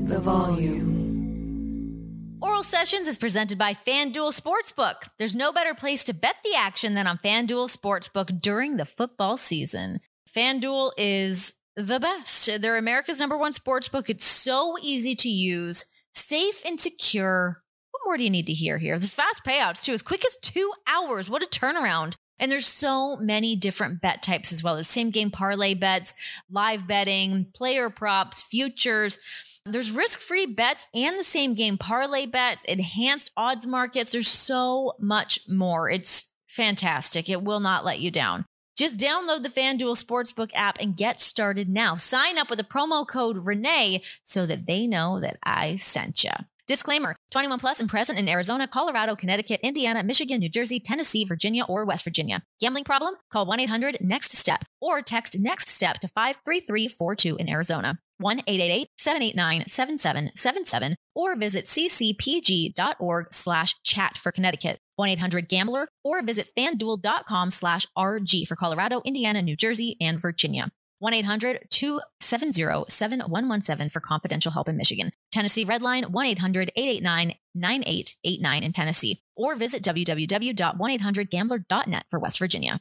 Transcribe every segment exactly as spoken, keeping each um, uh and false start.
the volume. Oral Sessions is presented by FanDuel Sportsbook. There's no better place to bet the action than on FanDuel Sportsbook during the football season. FanDuel is the best. They're America's number one sportsbook. It's so easy to use, safe and secure. What more do you need to hear here? There's fast payouts too, as quick as two hours. What a turnaround. And there's so many different bet types as well as same game parlay bets, live betting, player props, futures. There's risk-free bets and the same game parlay bets, enhanced odds markets. There's so much more. It's fantastic. It will not let you down. Just download the FanDuel Sportsbook app and get started now. Sign up with the promo code Renee so that they know that I sent you. Disclaimer, twenty-one plus and present in Arizona, Colorado, Connecticut, Indiana, Michigan, New Jersey, Tennessee, Virginia, or West Virginia. Gambling problem? Call one eight hundred next step or text NEXTSTEP to five three three four two in Arizona. one eight eight eight, seven eight nine, seven seven seven seven or visit ccpg.org slash chat for Connecticut. one eight hundred gambler or visit fanduel.com slash RG for Colorado, Indiana, New Jersey, and Virginia. one eight hundred two seven zero seven one one seven for confidential help in Michigan. Tennessee Redline, one eight hundred eight eight nine nine eight eight nine in Tennessee. Or visit w w w dot one eight hundred gambler dot net for West Virginia.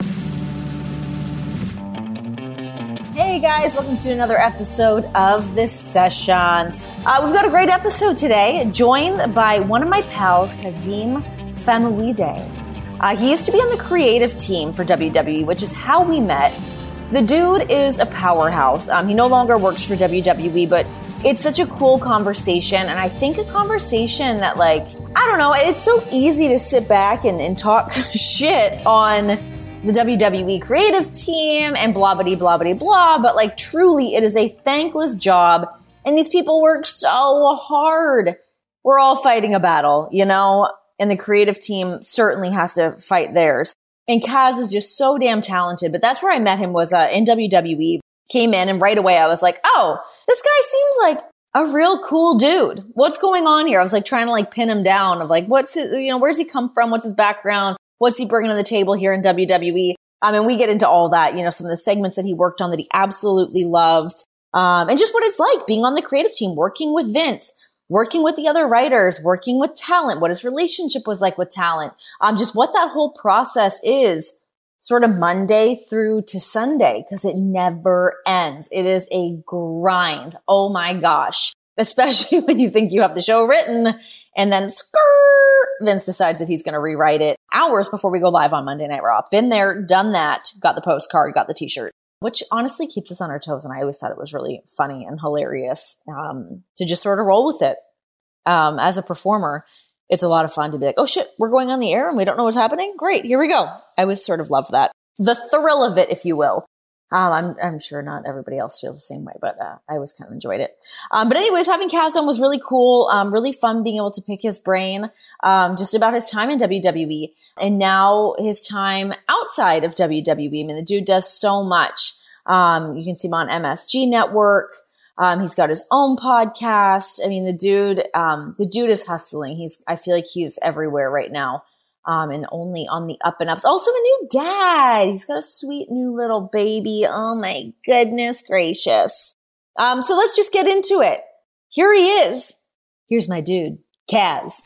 Hey guys, welcome to another episode of The Sessions. Uh, we've got a great episode today, joined by one of my pals, Kazim Famouide. Uh, he used to be on the creative team for W W E, which is how we met. The dude is a powerhouse. Um, he no longer works for W W E, but it's such a cool conversation. And I think a conversation that, like, I don't know, it's so easy to sit back and, and talk shit on the W W E creative team and blah, blah, blah, blah, blah. But, like, truly, it is a thankless job. And these people work so hard. We're all fighting a battle, you know? And the creative team certainly has to fight theirs. And Kaz is just so damn talented. But that's where I met him, was uh, in W W E. Came in and right away I was like, oh, this guy seems like a real cool dude. What's going on here? I was like trying to like pin him down of like, what's his, you know, where's he come from? What's his background? What's he bringing to the table here in W W E? I mean, we get into all that, you know, some of the segments that he worked on that he absolutely loved. Um, and just what it's like being on the creative team, working with Vince, working with the other writers, working with talent, what his relationship was like with talent, um, just what that whole process is sort of Monday through to Sunday, because it never ends. It is a grind. Oh my gosh. Especially when you think you have the show written and then skirt, Vince decides that he's going to rewrite it hours before we go live on Monday Night Raw. Been there, done that, got the postcard, got the t-shirt, which honestly keeps us on our toes. And I always thought it was really funny and hilarious um, to just sort of roll with it. Um, as a performer, it's a lot of fun to be like, oh shit, we're going on the air and we don't know what's happening. Great. Here we go. I always sort of love that. The thrill of it, if you will. Um, I'm, I'm sure not everybody else feels the same way, but, uh, I always kind of enjoyed it. Um, but anyways, having Kaz on was really cool. Um, really fun being able to pick his brain, um, just about his time in W W E and now his time outside of W W E. I mean, the dude does so much. Um, you can see him on M S G Network. Um, he's got his own podcast. I mean, the dude, um, the dude is hustling. He's, I feel like he's everywhere right now. Um, and only on the up and ups. Also a new dad. He's got a sweet new little baby. Oh my goodness gracious. Um, so let's just get into it. Here he is. Here's my dude, Kaz.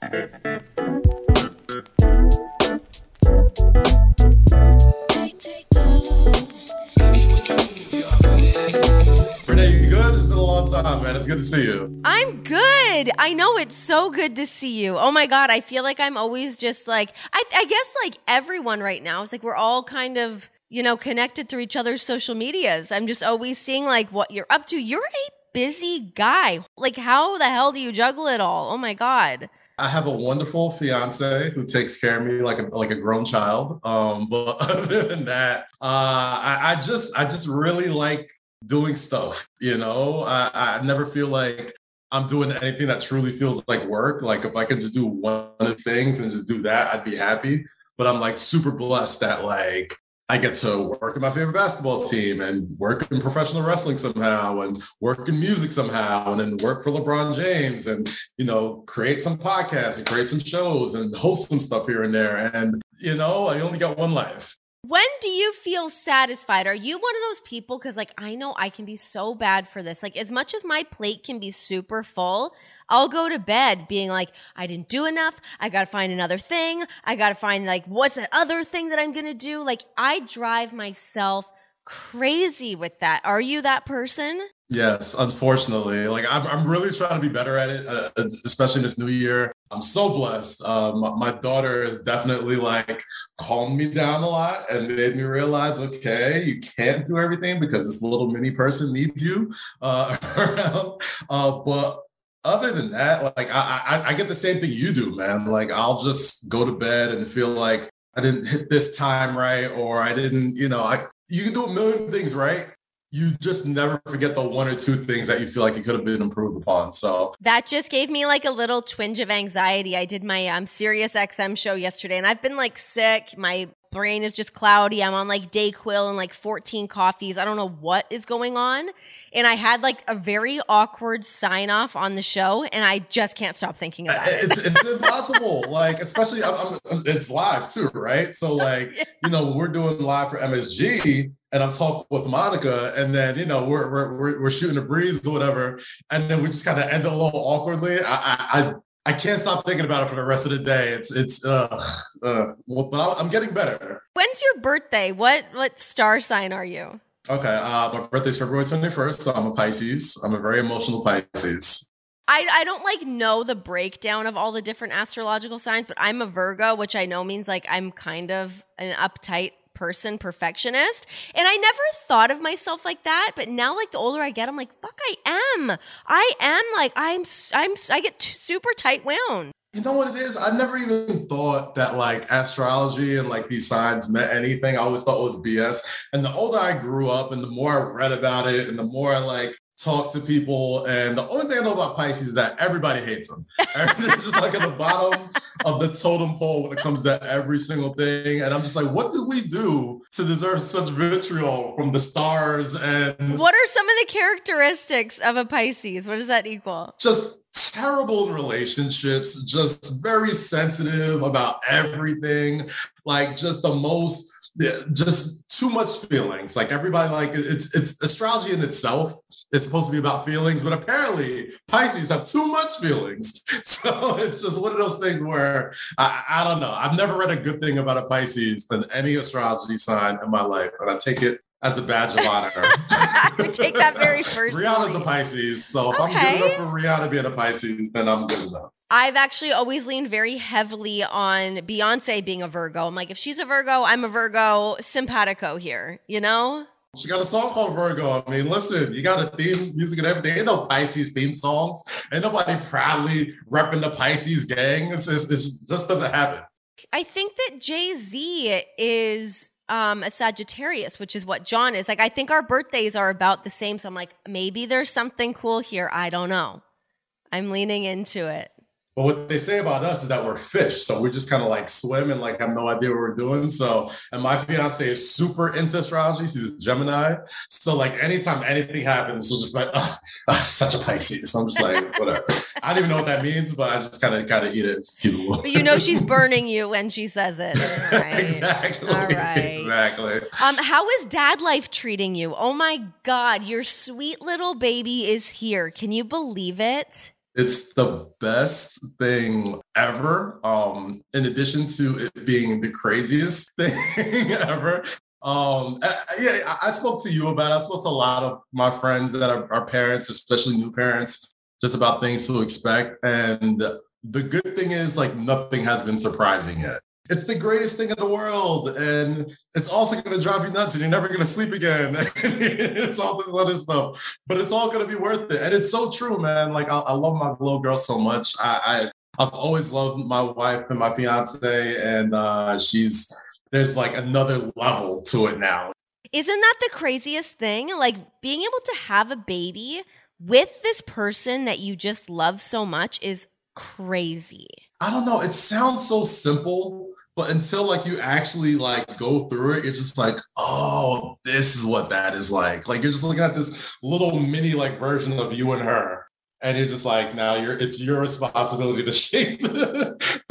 Renee, you good? It's been a long time, man. It's good to see you. I'm good. I know, it's so good to see you. Oh my God, I feel like I'm always just like, I, I guess like everyone right now, it's like we're all kind of, you know, connected through each other's social medias. I'm just always seeing like what you're up to. You're a busy guy. Like how the hell do you juggle it all? Oh my God. I have a wonderful fiance who takes care of me like a like a grown child. Um, but other than that, uh, I, I just I just really like doing stuff. You know, I, I never feel like I'm doing anything that truly feels like work. Like if I could just do one of the things and just do that, I'd be happy. But I'm like super blessed that like I get to work in my favorite basketball team and work in professional wrestling somehow and work in music somehow and then work for LeBron James and, you know, create some podcasts and create some shows and host some stuff here and there. And, you know, I only got one life. When do you feel satisfied? Are you one of those people? Because, like, I know I can be so bad for this. Like, as much as my plate can be super full, I'll go to bed being like, I didn't do enough. I got to find another thing. I got to find, like, what's that other thing that I'm going to do? Like, I drive myself crazy with that. Are you that person? Yes, unfortunately. Like, I'm, I'm really trying to be better at it, uh, especially this new year. I'm so blessed. Um, my daughter has definitely like calmed me down a lot and made me realize, okay, you can't do everything because this little mini person needs you uh, around. Uh, but other than that, like I, I, I get the same thing you do, man. Like I'll just go to bed and feel like I didn't hit this time right, or I didn't, you know, I you can do a million things right. You just never forget the one or two things that you feel like you could have been improved upon. So that just gave me like a little twinge of anxiety. I did my um, Sirius X M show yesterday and I've been like sick. My brain is just cloudy. I'm on like Dayquil and like fourteen coffees. I don't know what is going on. And I had like a very awkward sign off on the show and I just can't stop thinking about it. It's, it's impossible. Like, especially I'm, I'm, it's live too, right? So like, you know, we're doing live for M S G and I'm talking with Monica and then, you know, we're, we're, we're, we're shooting a breeze or whatever. And then we just kind of end a little awkwardly. I, I, I I can't stop thinking about it for the rest of the day. It's, it's, uh, uh, well, but I'm getting better. When's your birthday? What, what star sign are you? Okay. Uh, my birthday's February twenty-first. So I'm a Pisces. I'm a very emotional Pisces. I, I don't like know the breakdown of all the different astrological signs, but I'm a Virgo, which I know means like I'm kind of an uptight person, perfectionist. And I never thought of myself like that. But now, like the older I get, I'm like, fuck, I am. I am like, I'm, I'm, I get t- super tight wound. You know what it is? I never even thought that like astrology and like these signs meant anything. I always thought it was B S. And the older I grew up and the more I read about it and the more I like talk to people. And the only thing I know about Pisces is that everybody hates them. Everything's just like at the bottom of the totem pole when it comes to every single thing. And I'm just like, what did we do to deserve such vitriol from the stars? And what are some of the characteristics of a Pisces? What does that equal? Just terrible in relationships, just very sensitive about everything, like just the most, just too much feelings. Like everybody, like it's it's astrology in itself. It's supposed to be about feelings, but apparently Pisces have too much feelings. So it's just one of those things where I, I don't know. I've never read a good thing about a Pisces than any astrology sign in my life, and I take it as a badge of honor. I would take that very personally. Rihanna's a Pisces, so if okay. I'm good enough for Rihanna being a Pisces, then I'm good enough. I've actually always leaned very heavily on Beyonce being a Virgo. I'm like, if she's a Virgo, I'm a Virgo. Simpatico here, you know? She got a song called Virgo. I mean, listen, you got a theme music and everything. Ain't no Pisces theme songs. Ain't nobody proudly repping the Pisces gang. It's, it's, it's just doesn't happen. I think that Jay-Z is um, a Sagittarius, which is what John is. Like, I think our birthdays are about the same. So I'm like, maybe there's something cool here. I don't know. I'm leaning into it. But what they say about us is that we're fish. So we just kind of like swim and like have no idea what we're doing. So, and my fiance is super into astrology. She's a Gemini. So like anytime anything happens, she'll just be like, oh, oh, such a Pisces. So I'm just like, whatever. I don't even know what that means, but I just kind of kind of eat it. Just keep it but you know she's burning you when she says it. All right. Exactly. All right. Exactly. Um, how is dad life treating you? Oh my God, your sweet little baby is here. Can you believe it? It's the best thing ever. Um, in addition to it being the craziest thing ever. Um, I, yeah, I spoke to you about it. I spoke to a lot of my friends that are, are parents, especially new parents, just about things to expect. And the good thing is, like, nothing has been surprising yet. It's the greatest thing in the world. And it's also going to drive you nuts and you're never going to sleep again. It's all this other stuff, but it's all going to be worth it. And it's so true, man. Like, I, I love my little girl so much. I, I, I've always loved my wife and my fiance, and uh, she's, there's like another level to it now. Isn't that the craziest thing? Like, being able to have a baby with this person that you just love so much is crazy. I don't know. It sounds so simple, but until like you actually like go through it, you're just like, oh, this is what that is like. Like you're just looking at this little mini like version of you and her. And you're just like, now you're, it's your responsibility to shape the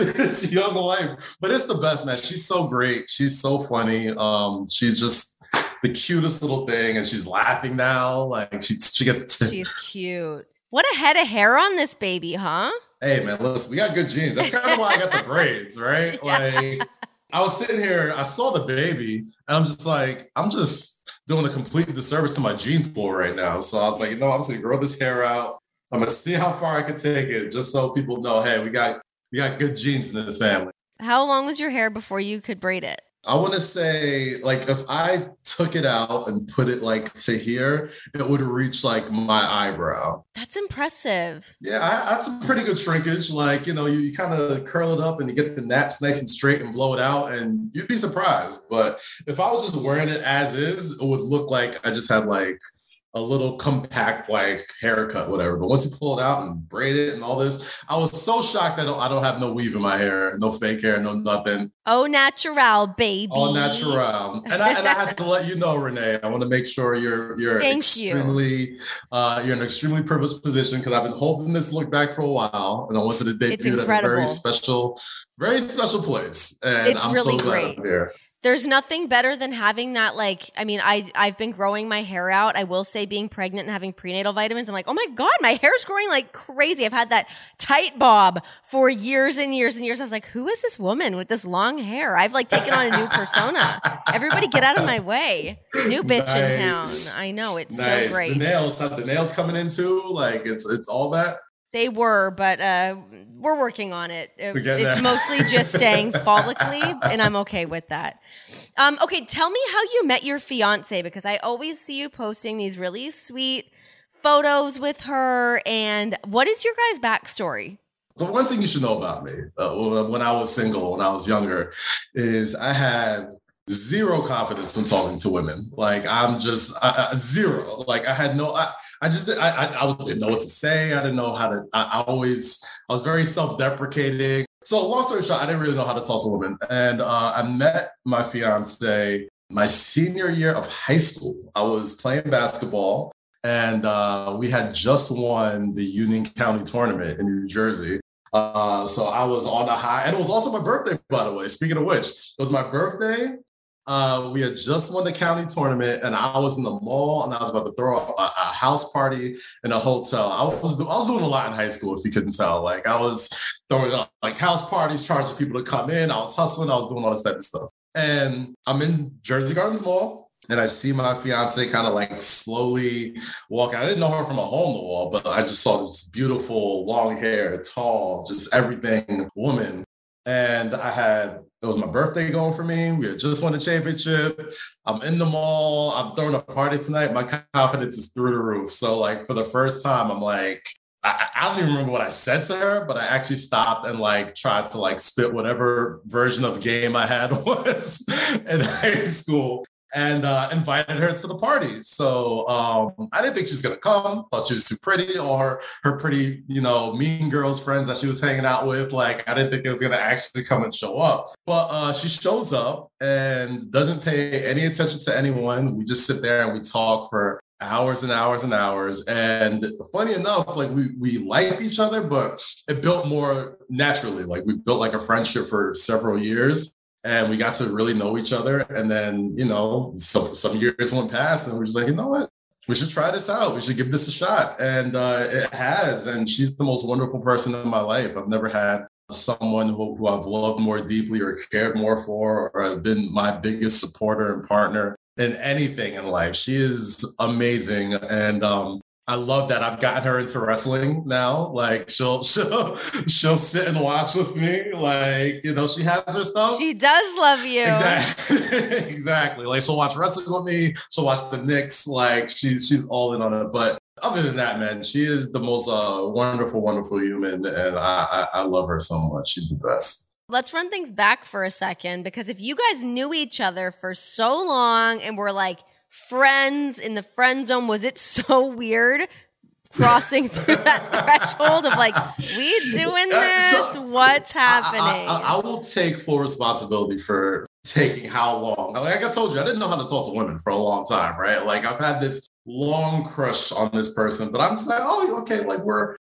this young life. But it's the best, man. She's so great. She's so funny. Um, she's just the cutest little thing, and she's laughing now. Like she, she gets. To- she's cute. What a head of hair on this baby, huh? Hey, man, listen, we got good genes. That's kind of why I got the braids, right? Yeah. Like, I was sitting here, I saw the baby, and I'm just like, I'm just doing a complete disservice to my gene pool right now. So I was like, you know, I'm just gonna grow this hair out. I'm gonna see how far I can take it, just so people know, hey, we got we got good genes in this family. How long was your hair before you could braid it? I want to say, like, if I took it out and put it like to here, it would reach like my eyebrow. That's impressive. Yeah, I, that's a pretty good shrinkage. Like, you know, you, you kind of curl it up and you get the naps nice and straight and blow it out, and you'd be surprised. But if I was just wearing it as is, it would look like I just had like a little compact like haircut, whatever. But once you pull it out and braid it and all this, I was so shocked that I don't, I don't have no weave in my hair, no fake hair, no nothing. Oh, natural, baby. All natural. And I, and I had to let you know, Renee, I want to make sure you're you're Thank extremely you. uh, you're in an extremely privileged position, because I've been holding this look back for a while, and I wanted to debut at a very special, very special place. And it's I'm really so glad great. I'm here. There's nothing better than having that, like, I mean, I, I've been growing my hair out. I will say being pregnant and having prenatal vitamins, I'm like, oh my God, my hair's growing like crazy. I've had that tight bob for years and years and years. I was like, who is this woman with this long hair? I've like taken on a new persona. Everybody get out of my way. New bitch Nice. in town. I know, it's Nice. so great. The nails, have the nails coming in too? Like it's it's all that? They were, but uh, we're working on it. It's that. mostly just staying follically, and I'm okay with that. Um, okay, tell me how you met your fiance, because I always see you posting these really sweet photos with her. And what is your guys' backstory? The one thing you should know about me, uh, when I was single, when I was younger, is I had zero confidence when talking to women. Like I'm just I, I, zero. Like I had no. I, I just I, I I didn't know what to say. I didn't know how to. I, I always I was very self-deprecating. So long story short, I didn't really know how to talk to women. And uh, I met my fiance my senior year of high school. I was playing basketball, and uh, we had just won the Union County tournament in New Jersey. Uh, so I was on a high, and it was also my birthday, by the way. Speaking of which, it was my birthday. Uh, we had just won the county tournament, and I was in the mall, and I was about to throw a, a house party in a hotel. I was I was doing a lot in high school, if you couldn't tell. Like I was throwing up like house parties, charging people to come in. I was hustling. I was doing all this type of stuff. And I'm in Jersey Gardens Mall, and I see my fiance kind of like slowly walking. I didn't know her from a hole in the wall, but I just saw this beautiful, long hair, tall, just everything woman. And I had, it was my birthday going for me. We had just won the championship. I'm in the mall. I'm throwing a party tonight. My confidence is through the roof. So like for the first time, I'm like, I, I don't even remember what I said to her, but I actually stopped and like tried to like spit whatever version of game I had was in high school. And uh, invited her to the party. So um, I didn't think she was gonna come. Thought she was too pretty, or her, her pretty, you know, mean girls friends that she was hanging out with. Like I didn't think it was gonna actually come and show up. But uh, she shows up and doesn't pay any attention to anyone. We just sit there and we talk for hours and hours and hours. And funny enough, like we we liked each other, but it built more naturally. Like we built like a friendship for several years. And we got to really know each other. And then, you know, some, some years went past and we're just like, you know what? We should try this out. We should give this a shot. And uh, it has. And she's the most wonderful person in my life. I've never had someone who, who I've loved more deeply or cared more for or been my biggest supporter and partner in anything in life. She is amazing. And um, I love that I've gotten her into wrestling now. Like she'll she'll she'll sit and watch with me. Like, you know, she has her stuff. She does love you. Exactly. Exactly. Like she'll watch wrestling with me. She'll watch the Knicks. Like she's she's all in on it. But other than that, man, she is the most uh, wonderful, wonderful human. And I, I I love her so much. She's the best. Let's run things back for a second, because if you guys knew each other for so long and were like friends in the friend zone, was it so weird crossing through that threshold of like, we doing this? So, What's happening? I, I, I will take full responsibility for taking how long. Like I told you, I didn't know how to talk to women for a long time, right? Like I've had this long crush on this person, but I'm just like, oh, okay, like we're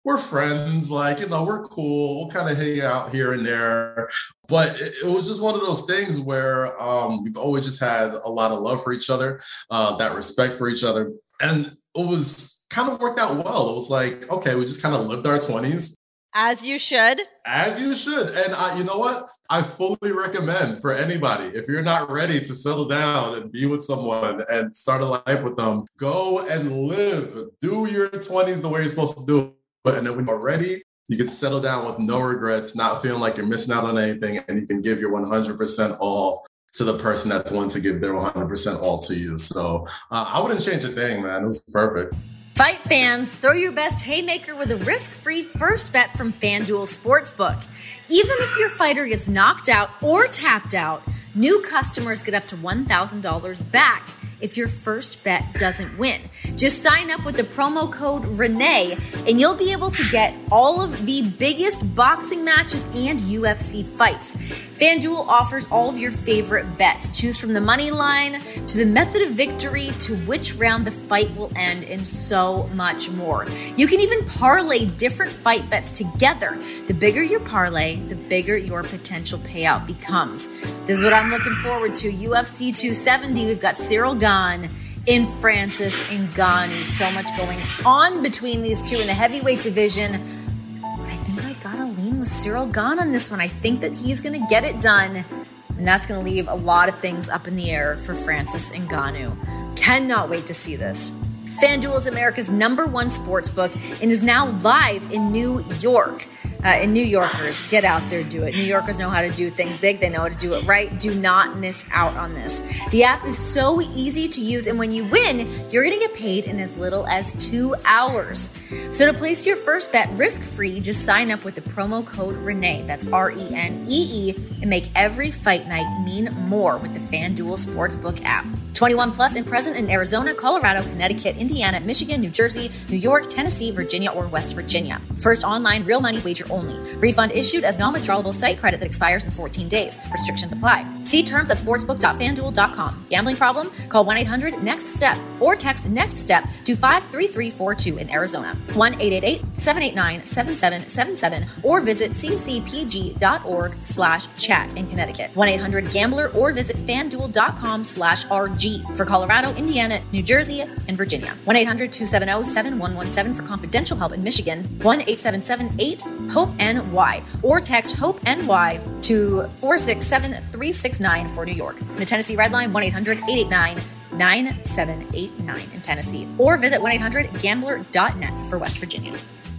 we're friends, like, you know, we're cool. We'll kind of hang out here and there. But it, it was just one of those things where um, we've always just had a lot of love for each other, uh, that respect for each other. And it was kind of worked out well. It was like, okay, we just kind of lived our twenties. As you should. As you should. And I, you know what? I fully recommend for anybody, if you're not ready to settle down and be with someone and start a life with them, go and live. Do your twenties the way you're supposed to do it. And then when you're ready, you can settle down with no regrets, not feeling like you're missing out on anything, and you can give your one hundred percent all to the person that's willing to give their one hundred percent all to you. So uh, I wouldn't change a thing, man. It was perfect. Fight fans, throw your best haymaker with a risk-free first bet from FanDuel Sportsbook. Even if your fighter gets knocked out or tapped out, new customers get up to one thousand dollars back if your first bet doesn't win. Just sign up with the promo code Renee and you'll be able to get all of the biggest boxing matches and U F C fights. FanDuel offers all of your favorite bets. Choose from the money line to the method of victory to which round the fight will end and so much more. You can even parlay different fight bets together. The bigger your parlay, the bigger your potential payout becomes. This is what I'm looking forward to. U F C two seventy, we've got Cyril Gane in Francis Ngannou. So much going on between these two in the heavyweight division. But I think I gotta lean with Cyril Gane on this one. I think that he's gonna get it done. And that's gonna leave a lot of things up in the air for Francis Ngannou. Cannot wait to see this. FanDuel is America's number one sportsbook and is now live in New York. Uh, and New Yorkers, get out there, do it. New Yorkers know how to do things big. They know how to do it right. Do not miss out on this. The app is so easy to use, and when you win, you're going to get paid in as little as two hours. So to place your first bet risk-free, just sign up with the promo code Renee, that's R E N E E, and make every fight night mean more with the FanDuel Sportsbook app. twenty-one plus and present in Arizona, Colorado, Connecticut, Indiana, Michigan, New Jersey, New York, Tennessee, Virginia, or West Virginia. First online real money wager only. Refund issued as non-withdrawable site credit that expires in fourteen days. Restrictions apply. See terms at sportsbook dot fan duel dot com. Gambling problem? Call one eight hundred next step or text NEXTSTEP to five three three four two in Arizona. one eight eight eight seven eight nine seven seven seven seven or visit c c p g dot org slash chat in Connecticut. one eight hundred gambler or visit fanduel dot com slash R G for Colorado, Indiana, New Jersey, and Virginia. one eight hundred two seven zero seven one one seven for confidential help in Michigan. one eight seven seven eight hope N Y or text HOPE-N Y to four six seven three six nine for New York. The Tennessee Red Line, one eight hundred eight eight nine nine seven eight nine in Tennessee, or visit one eight hundred gambler dot net for West Virginia.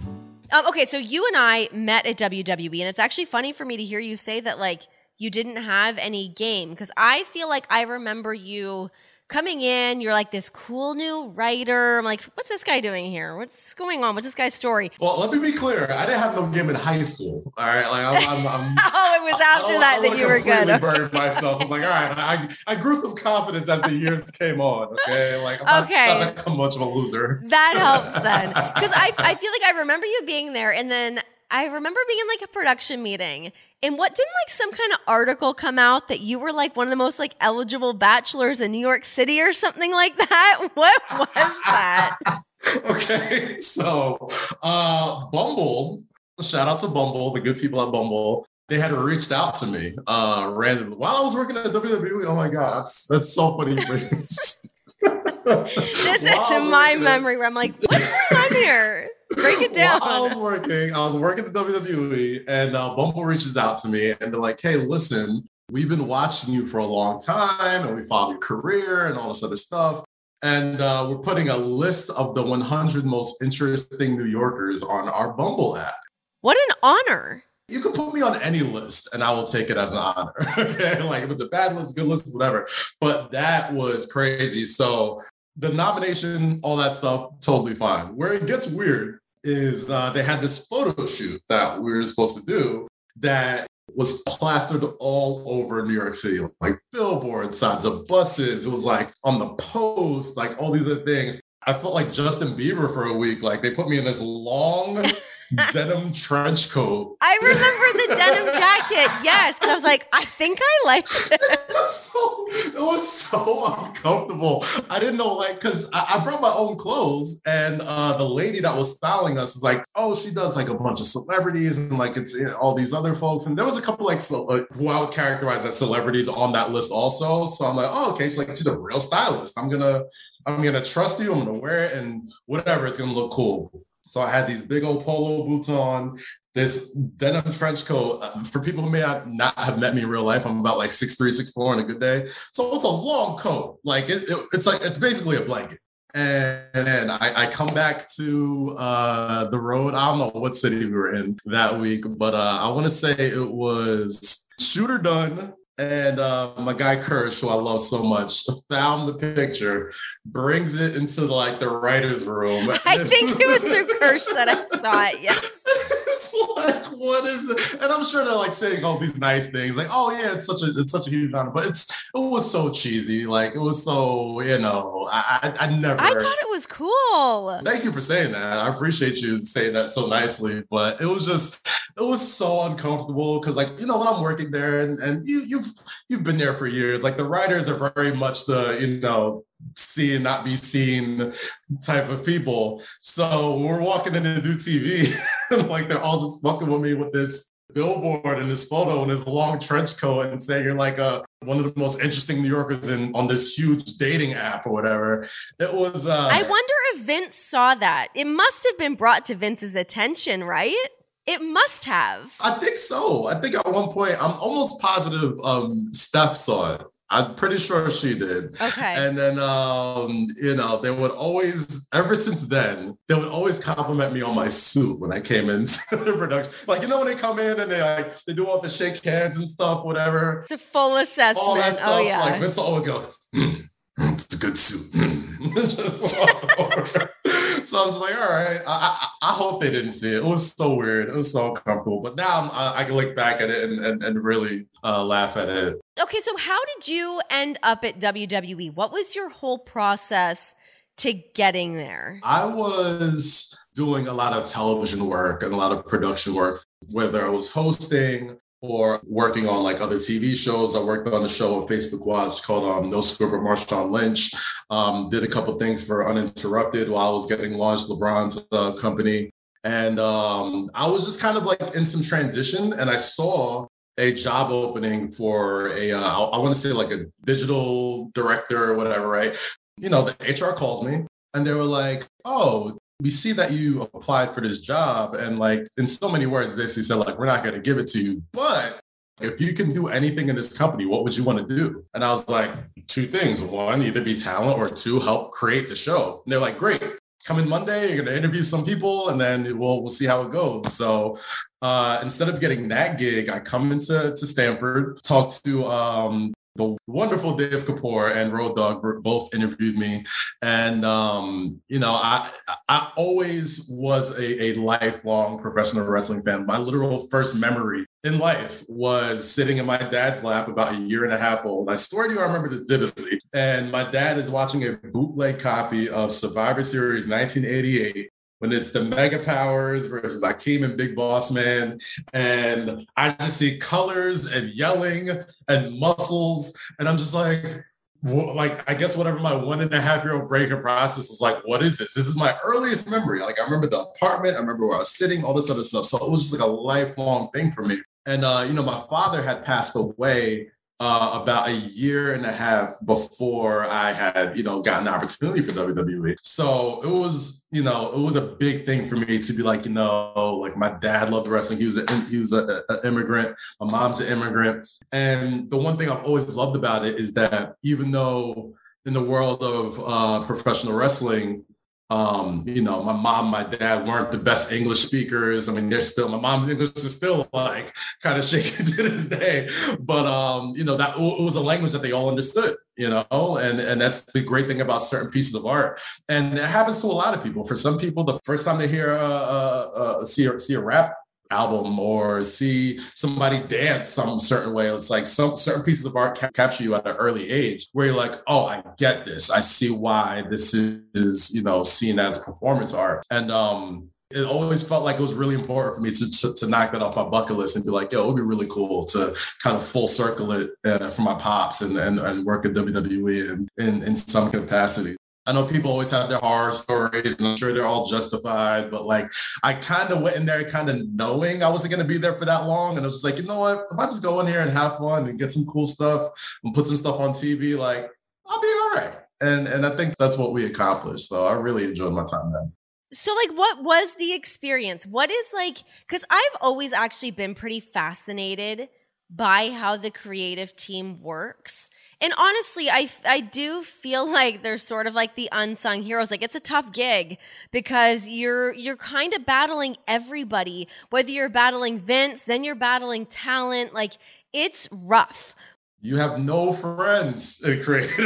Um, okay, so you and I met at W W E, and it's actually funny for me to hear you say that, like, you didn't have any game, because I feel like I remember you coming in, you're like this cool new writer. I'm like, what's this guy doing here? What's going on? What's this guy's story? Well, let me be clear. I didn't have no game in high school. All right, like I'm. I'm, I'm oh, it was after I, that I, I that you were good. I burned myself. I'm like, all right, I, I grew some confidence as the years came on. Okay, like I'm okay. not, not that much of a loser. That helps then, because I I feel like I remember you being there, and then I remember being in like a production meeting, and what didn't like some kind of article come out that you were like one of the most like eligible bachelors in New York City or something like that? What was that? Okay, so uh, Bumble, shout out to Bumble, the good people at Bumble. They had reached out to me uh, randomly while I was working at W W E. Oh my God, that's so funny. This is in my memory where I'm like, what's going on here? Break it down. While I was working, I was working at the W W E, and uh, Bumble reaches out to me, and they're like, hey, listen, we've been watching you for a long time, and we followed your career and all this other stuff. And uh, we're putting a list of the one hundred most interesting New Yorkers on our Bumble app. What an honor. You can put me on any list and I will take it as an honor. Okay, like if it's a bad list, good list, whatever. But that was crazy. So the nomination, all that stuff, totally fine. Where it gets weird is uh, they had this photo shoot that we were supposed to do that was plastered all over New York City, like billboard signs of buses. It was like on the post, like all these other things. I felt like Justin Bieber for a week. Like they put me in this long denim trench coat. I remember the denim jacket. Yes, because I was like, I think I like it. so, it was so uncomfortable. I didn't know, like, because I, I brought my own clothes, and uh, the lady that was styling us was like, "Oh, she does like a bunch of celebrities and like it's you know, all these other folks." And there was a couple like so, uh, who I would characterize as celebrities on that list also. So I'm like, "Oh, okay." She's like, "She's a real stylist. I'm gonna, I'm gonna trust you. I'm gonna wear it, and whatever, it's gonna look cool." So I had these big old polo boots on, this denim trench coat. For people who may not have met me in real life, I'm about like six three, six four on a good day. So it's a long coat. Like it, it, it's like it's basically a blanket. And, and then I, I come back to uh, the road. I don't know what city we were in that week, but uh, I want to say it was Shooter Dunn. And uh, my guy Kirsch, who I love so much, found the picture, brings it into like the writer's room. I think it was through Kirsch that I saw it. Yes. It's like, what is it? And I'm sure they're like saying all these nice things, like, "Oh yeah, it's such a it's such a huge honor," but it's it was so cheesy. Like it was so you know, I I, I never. I thought it was cool. Thank you for saying that. I appreciate you saying that so nicely, but it was just it was so uncomfortable because like you know when I'm working there and and you you've you've been there for years. Like the writers are very much the you know. see and not be seen type of people. So we're walking in to do T V and like they're all just fucking with me with this billboard and this photo and this long trench coat and saying you're like a one of the most interesting New Yorkers in on this huge dating app or whatever. It was uh I wonder if Vince saw that. It must have been brought to Vince's attention, right? It must have. I think so. I think at one point I'm almost positive um Steph saw it. I'm pretty sure she did. Okay. And then, um, you know, they would always, ever since then, they would always compliment me on my suit when I came into the production. Like, you know, when they come in and they like, they do all the shake hands and stuff, whatever. It's a full assessment. All that stuff. Oh, yeah. Like, Vince will always go, mm, mm, it's a good suit. Mm. Just so I'm just like, all right, I, I, I hope they didn't see it. It was so weird. It was so uncomfortable. But now I'm, I, I can look back at it and, and, and really uh, laugh at it. Okay, so how did you end up at W W E? What was your whole process to getting there? I was doing a lot of television work and a lot of production work, whether I was hosting or working on like other T V shows. I worked on a show on Facebook Watch called um, No Script with Marshawn Lynch. Um, did a couple things for Uninterrupted while I was getting launched, LeBron's uh, company. And um, I was just kind of like in some transition and I saw a job opening for a, uh, I, I want to say like a digital director or whatever, right? You know, the H R calls me and they were like, "Oh, we see that you applied for this job." And like, in so many words, basically said like, "We're not going to give it to you, but if you can do anything in this company, what would you want to do?" And I was like, two things. One, either be talent, or two, help create the show. And they're like, "Great. Come in Monday, you're going to interview some people and then we'll we'll see how it goes." So uh, instead of getting that gig, I come into to Stanford, talk to um, the wonderful Dave Kapoor and Road Dogg both interviewed me. And, um, you know, I I always was a, a lifelong professional wrestling fan. My literal first memory in life was sitting in my dad's lap about a year and a half old. I swear to you, I remember this vividly. And my dad is watching a bootleg copy of Survivor Series nineteen eighty-eight when it's the Mega Powers versus Akeem and Big Boss Man. And I just see colors and yelling and muscles. And I'm just like, like, I guess whatever my one and a half year old brain can process is like, what is this? This is my earliest memory. Like, I remember the apartment. I remember where I was sitting, all this other stuff. So it was just like a lifelong thing for me. And, uh, you know, my father had passed away uh, about a year and a half before I had, you know, gotten an opportunity for W W E. So it was, you know, it was a big thing for me to be like, you know, like my dad loved wrestling. He was a, he was an immigrant. My mom's an immigrant. And the one thing I've always loved about it is that even though in the world of uh, professional wrestling, Um, you know, my mom, my dad weren't the best English speakers. I mean, they're still, my mom's English is still like kind of shaky to this day. But, um, you know, that it was a language that they all understood, you know, and, and that's the great thing about certain pieces of art. And it happens to a lot of people. For some people, the first time they hear, uh, uh, see, a, see a rap album or see somebody dance some certain way. It's like some certain pieces of art ca- capture you at an early age where you're like, oh, I get this. I see why this is, you know, seen as performance art. And um, it always felt like it was really important for me to, to, to knock that off my bucket list and be like, yo, it would be really cool to kind of full circle it uh, for my pops and, and, and work at W W E in, in, in some capacity. I know people always have their horror stories, and I'm sure they're all justified, but like I kind of went in there kind of knowing I wasn't going to be there for that long. And I was just like, you know what, if I just go in here and have fun and get some cool stuff and put some stuff on T V, like I'll be all right. And, and I think that's what we accomplished. So I really enjoyed my time there. So like, what was the experience? What is like, because I've always actually been pretty fascinated by how the creative team works. And honestly, I, I do feel like they're sort of like the unsung heroes. Like it's a tough gig because you're, you're kind of battling everybody, whether you're battling Vince, then you're battling talent. Like it's rough. You have no friends in creative.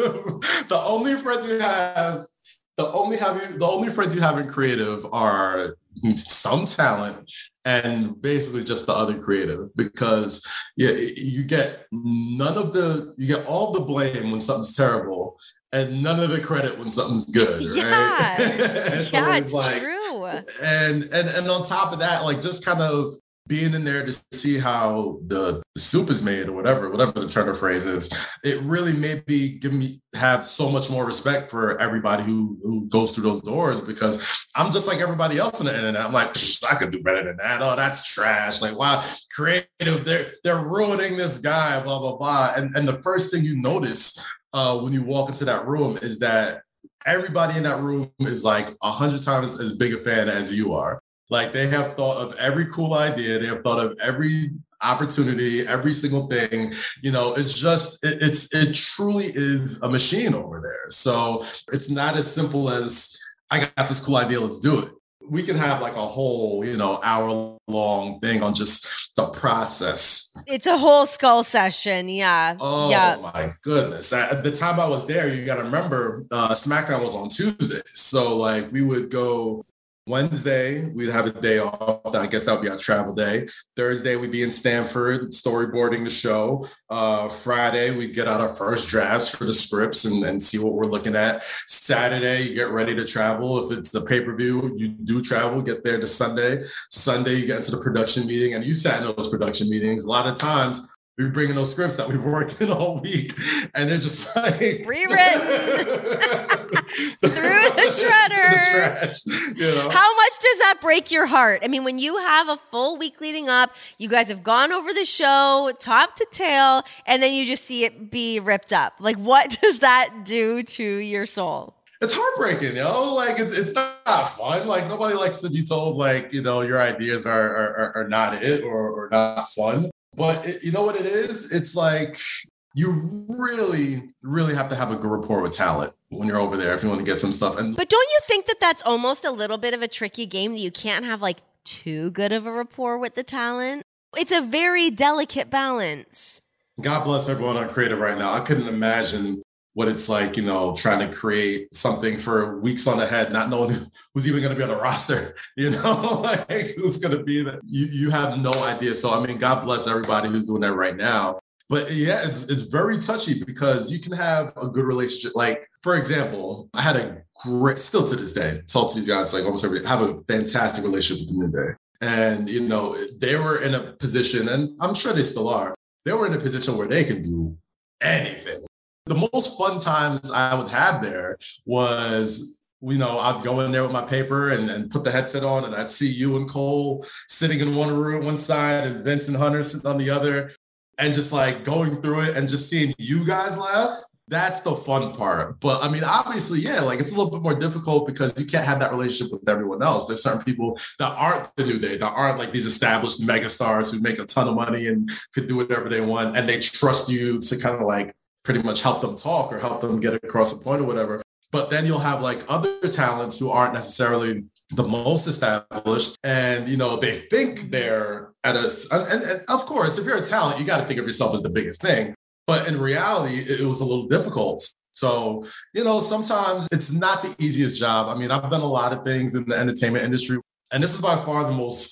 The only friends you have, the only have you, the only friends you have in creative are some talent and basically just the other creative, because yeah, you get none of the, you get all the blame when something's terrible and none of the credit when something's good, right? Yeah, so yeah, it's it's like, true. And, and, and on top of that, like just kind of being in there to see how the, the soup is made or whatever, whatever the Turner phrase is, it really made me give me have so much more respect for everybody who, who goes through those doors, because I'm just like everybody else on the internet. I'm like, I could do better than that. Oh, that's trash. Like, wow, creative, they're they're ruining this guy, blah, blah, blah. And, and the first thing you notice uh, when you walk into that room is that everybody in that room is like a hundred times as big a fan as you are. Like they have thought of every cool idea. They have thought of every opportunity, every single thing. You know, it's just, it, it's, it truly is a machine over there. So it's not as simple as I got this cool idea, let's do it. We can have like a whole, you know, hour long thing on just the process. It's a whole skull session. Yeah. Oh yeah. my goodness. At the time I was there, you got to remember uh, SmackDown was on Tuesday. So like we would go Wednesday, we'd have a day off. I guess that would be our travel day. Thursday, we'd be in Stamford storyboarding the show. Uh, Friday, we'd get out our first drafts for the scripts and, and see what we're looking at. Saturday, you get ready to travel. If it's the pay-per-view, you do travel, get there to Sunday. Sunday, you get into the production meeting, and you sat in those production meetings. A lot of times, we bring in those scripts that we've worked in all week, and they're just like rewritten through the shredder. The trash, you know? How much does that break your heart? I mean, when you have a full week leading up, you guys have gone over the show top to tail, and then you just see it be ripped up. Like, what does that do to your soul? It's heartbreaking, yo. Like it's it's not fun. Like nobody likes to be told like, you know, your ideas are are, are not it or, or not fun. But it, you know what it is? It's like you really, really have to have a good rapport with talent when you're over there if you want to get some stuff. And But don't you think that that's almost a little bit of a tricky game, that you can't have like too good of a rapport with the talent? It's a very delicate balance. God bless everyone on creative right now. I couldn't imagine what it's like, you know, trying to create something for weeks on ahead, not knowing who's even going to be on the roster, you know, like who's going to be there. You, you have no idea. So, I mean, God bless everybody who's doing that right now. But yeah, it's it's very touchy because you can have a good relationship. Like, for example, I had a great, still to this day, talk to these guys like almost every day, have a fantastic relationship with them today. And, you know, they were in a position, and I'm sure they still are, they were in a position where they can do anything. The most fun times I would have there was, you know, I'd go in there with my paper and, and put the headset on, and I'd see you and Cole sitting in one room, one side, and Vince and Hunter sitting on the other, and just like going through it and just seeing you guys laugh. That's the fun part. But I mean, obviously, yeah, like it's a little bit more difficult because you can't have that relationship with everyone else. There's certain people that aren't the New Day, that aren't like these established megastars who make a ton of money and could do whatever they want. And they trust you to kind of like pretty much help them talk or help them get across a point or whatever. But then you'll have like other talents who aren't necessarily the most established, and you know they think they're at a. And, and, and of course, if you're a talent, you got to think of yourself as the biggest thing. But in reality, it, it was a little difficult. So you know, sometimes it's not the easiest job. I mean, I've done a lot of things in the entertainment industry, and this is by far the most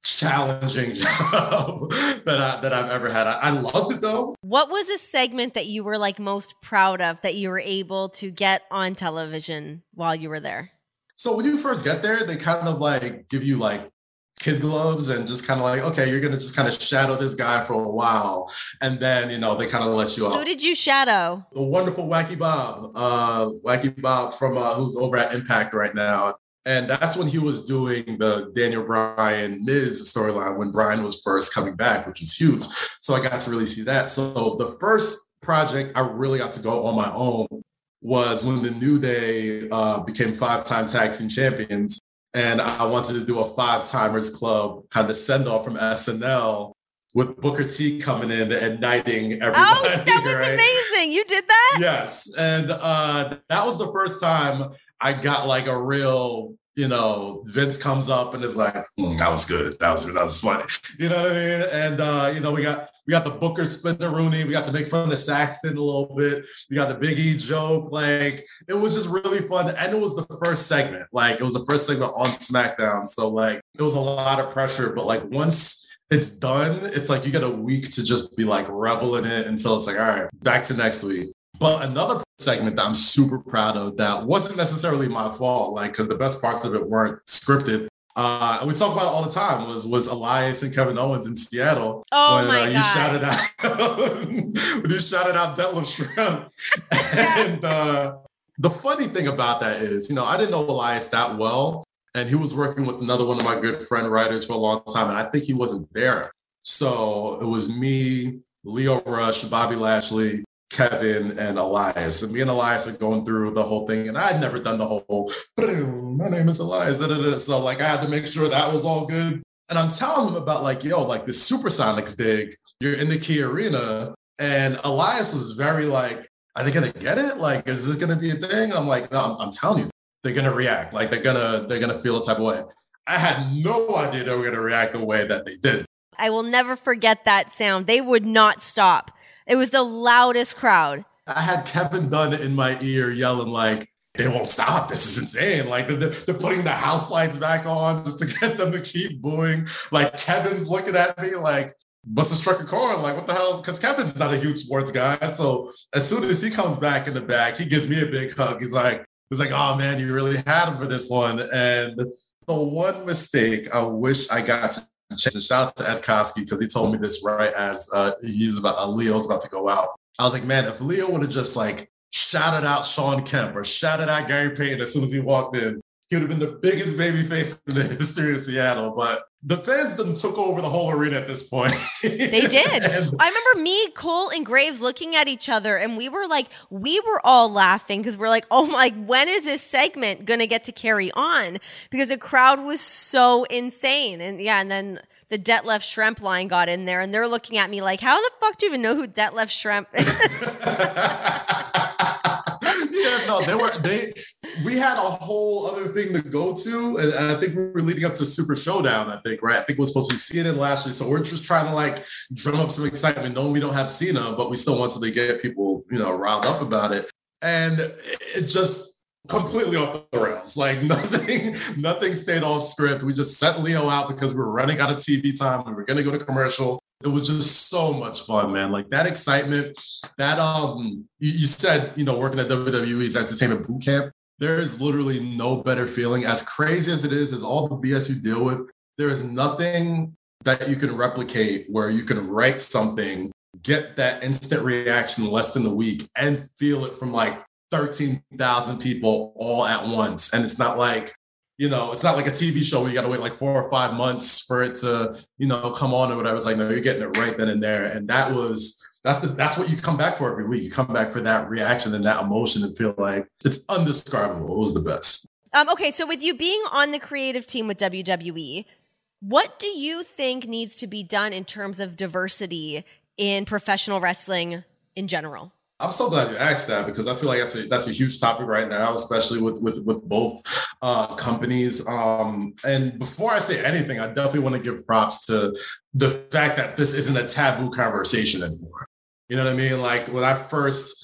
challenging job that I that I've ever had. I, I loved it though. What was a segment that you were like most proud of that you were able to get on television while you were there? So when you first get there, they kind of like give you like kid gloves and just kind of like, okay, you're gonna just kind of shadow this guy for a while, and then you know they kind of let you out. Who did you shadow? The wonderful Wacky Bob, uh, Wacky Bob from uh, who's over at Impact right now. And that's when he was doing the Daniel Bryan Miz storyline when Bryan was first coming back, which was huge. So I got to really see that. So the first project I really got to go on my own was when the New Day uh, became five-time tag team champions. And I wanted to do a five-timers club kind of send-off from S N L with Booker T coming in and knighting everybody. Oh, that was right? amazing. You did that? Yes. And uh, that was the first time I got like a real, you know, Vince comes up and is like, mm, that was good. That was that was funny. You know what I mean? And uh, you know, we got we got the Booker Spinner Rooney. We got to make fun of Saxton a little bit. We got the Big E joke. Like it was just really fun. And it was the first segment. Like it was the first segment on SmackDown. So like it was a lot of pressure. But like once it's done, it's like you get a week to just be like revel in it until it's like, all right, back to next week. But another segment that I'm super proud of that wasn't necessarily my fault, like, because the best parts of it weren't scripted. Uh, and we talk about it all the time was was Elias and Kevin Owens in Seattle. Oh when, my uh, God. You shouted out, when you shouted out Detlef Schrempf. And uh, the funny thing about that is, you know, I didn't know Elias that well. And he was working with another one of my good friend writers for a long time. And I think he wasn't there. So it was me, Leo Rush, Bobby Lashley, Kevin, and Elias. And me and Elias are going through the whole thing. And I had never done the whole, my name is Elias. Da, da, da. So like I had to make sure that was all good. And I'm telling him about like, yo, like this Supersonics dig, you're in the Key Arena. And Elias was very like, are they going to get it? Like, is it going to be a thing? I'm like, no, I'm, I'm telling you, they're going to react. Like they're going to, they're going to feel a type of way. I had no idea they were going to react the way that they did. I will never forget that sound. They would not stop. It was the loudest crowd. I had Kevin Dunn in my ear yelling like, they won't stop. This is insane. Like they're, they're putting the house lights back on just to get them to keep booing. Like Kevin's looking at me like, must have struck a chord. Like what the hell? Because Kevin's not a huge sports guy. So as soon as he comes back in the back, he gives me a big hug. He's like, he's like, oh man, you really had him for this one. And the one mistake I wish I got to change. Shout out to Ed Koski because he told me this right as uh, he's about uh, Leo's about to go out. I was like, man, if Leo would have just like shouted out Shawn Kemp or shouted out Gary Payton as soon as he walked in, he would have been the biggest baby face in the history of Seattle. But the fans then took over the whole arena at this point. They did. And I remember me, Cole, and Graves looking at each other, and we were like, we were all laughing because we're like, oh my, when is this segment going to get to carry on? Because the crowd was so insane. And yeah, and then the Detlef Schrempf line got in there, and they're looking at me like, how the fuck do you even know who Detlef Schrempf is? Yeah, no, they were they. We had a whole other thing to go to, and, and I think we were leading up to Super Showdown. I think, right? I think it was supposed to be Cena and Lashley, so we're just trying to like drum up some excitement, knowing we don't have Cena, but we still wanted to get people, you know, riled up about it, and it just completely off the rails. Like nothing, nothing stayed off script. We just sent Leo out because we were running out of T V time. We were going to go to commercial. It was just so much fun, man. Like that excitement, that, um, you, you said, you know, working at W W E's Entertainment Boot Camp, there is literally no better feeling. As crazy as it is, as all the B S you deal with, there is nothing that you can replicate where you can write something, get that instant reaction in less than a week and feel it from like thirteen thousand people all at once. And it's not like, you know, it's not like a T V show where you got to wait like four or five months for it to, you know, come on or whatever. It's like, no, you're getting it right then and there. And that was, that's the, that's what you come back for every week. You come back for that reaction and that emotion and feel like it's undescribable. It was the best. Um, okay, so with you being on the creative team with W W E, what do you think needs to be done in terms of diversity in professional wrestling in general? I'm so glad you asked that because I feel like that's a that's a huge topic right now, especially with with with both uh, companies. Um, and before I say anything, I definitely want to give props to the fact that this isn't a taboo conversation anymore. You know what I mean? Like when I first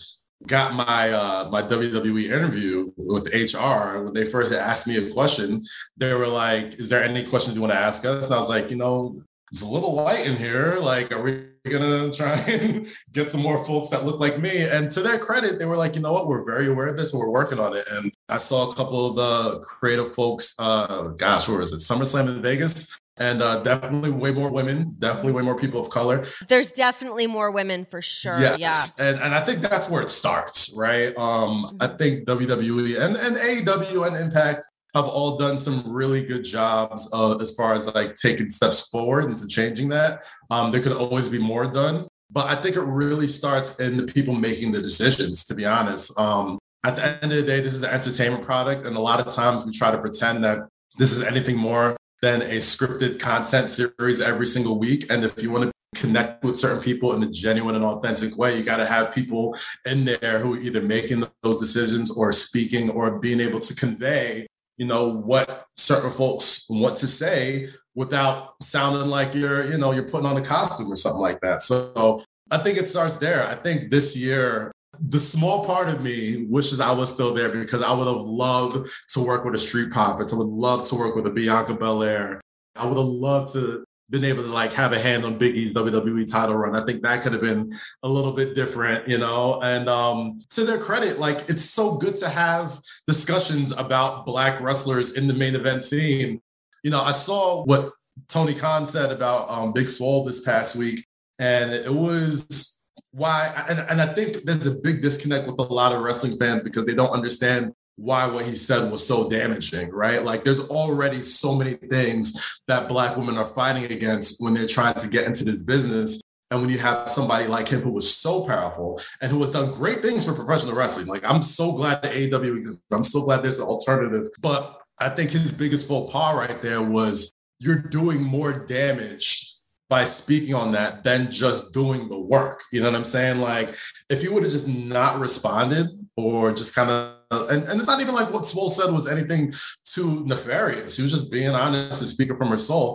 got my uh, my W W E interview with H R, when they first asked me a question, they were like, "Is there any questions you want to ask us?" And I was like, "You know, it's a little light in here. Like, are we gonna try and get some more folks that look like me?" And to their credit, they were like, "You know what? We're very aware of this, and we're working on it." And I saw a couple of the creative folks. Uh, gosh, where is it? SummerSlam in Vegas. And uh, definitely way more women, definitely way more people of color. There's definitely more women for sure. Yes. Yeah. And, and I think that's where it starts, right? Um, I think W W E and, and A E W and Impact have all done some really good jobs uh, as far as like taking steps forward into changing that. Um, there could always be more done. But I think it really starts in the people making the decisions, to be honest. Um, at the end of the day, this is an entertainment product. And a lot of times we try to pretend that this is anything more than a scripted content series every single week. And if you want to connect with certain people in a genuine and authentic way, you got to have people in there who are either making those decisions or speaking or being able to convey, you know, what certain folks want to say without sounding like you're, you know, you're putting on a costume or something like that. So I think it starts there. I think this year, the small part of me wishes I was still there, because I would have loved to work with the Street Profits. I would love to work with a Bianca Belair. I would have loved to been able to like have a hand on Big E's W W E title run. I think that could have been a little bit different, you know, and um, to their credit, like it's so good to have discussions about Black wrestlers in the main event scene. You know, I saw what Tony Khan said about um, Big Swole this past week, and it was why, and, and I think there's a big disconnect with a lot of wrestling fans because they don't understand why what he said was so damaging, right? Like there's already so many things that Black women are fighting against when they're trying to get into this business. And when you have somebody like him who was so powerful and who has done great things for professional wrestling, like I'm so glad that A E W exists. I'm so glad there's an alternative. But I think his biggest faux pas right there was you're doing more damage by speaking on that than just doing the work. You know what I'm saying? Like if you would have just not responded or just kind of, and, and it's not even like what Swole said was anything too nefarious. He was just being honest and speaking from her soul.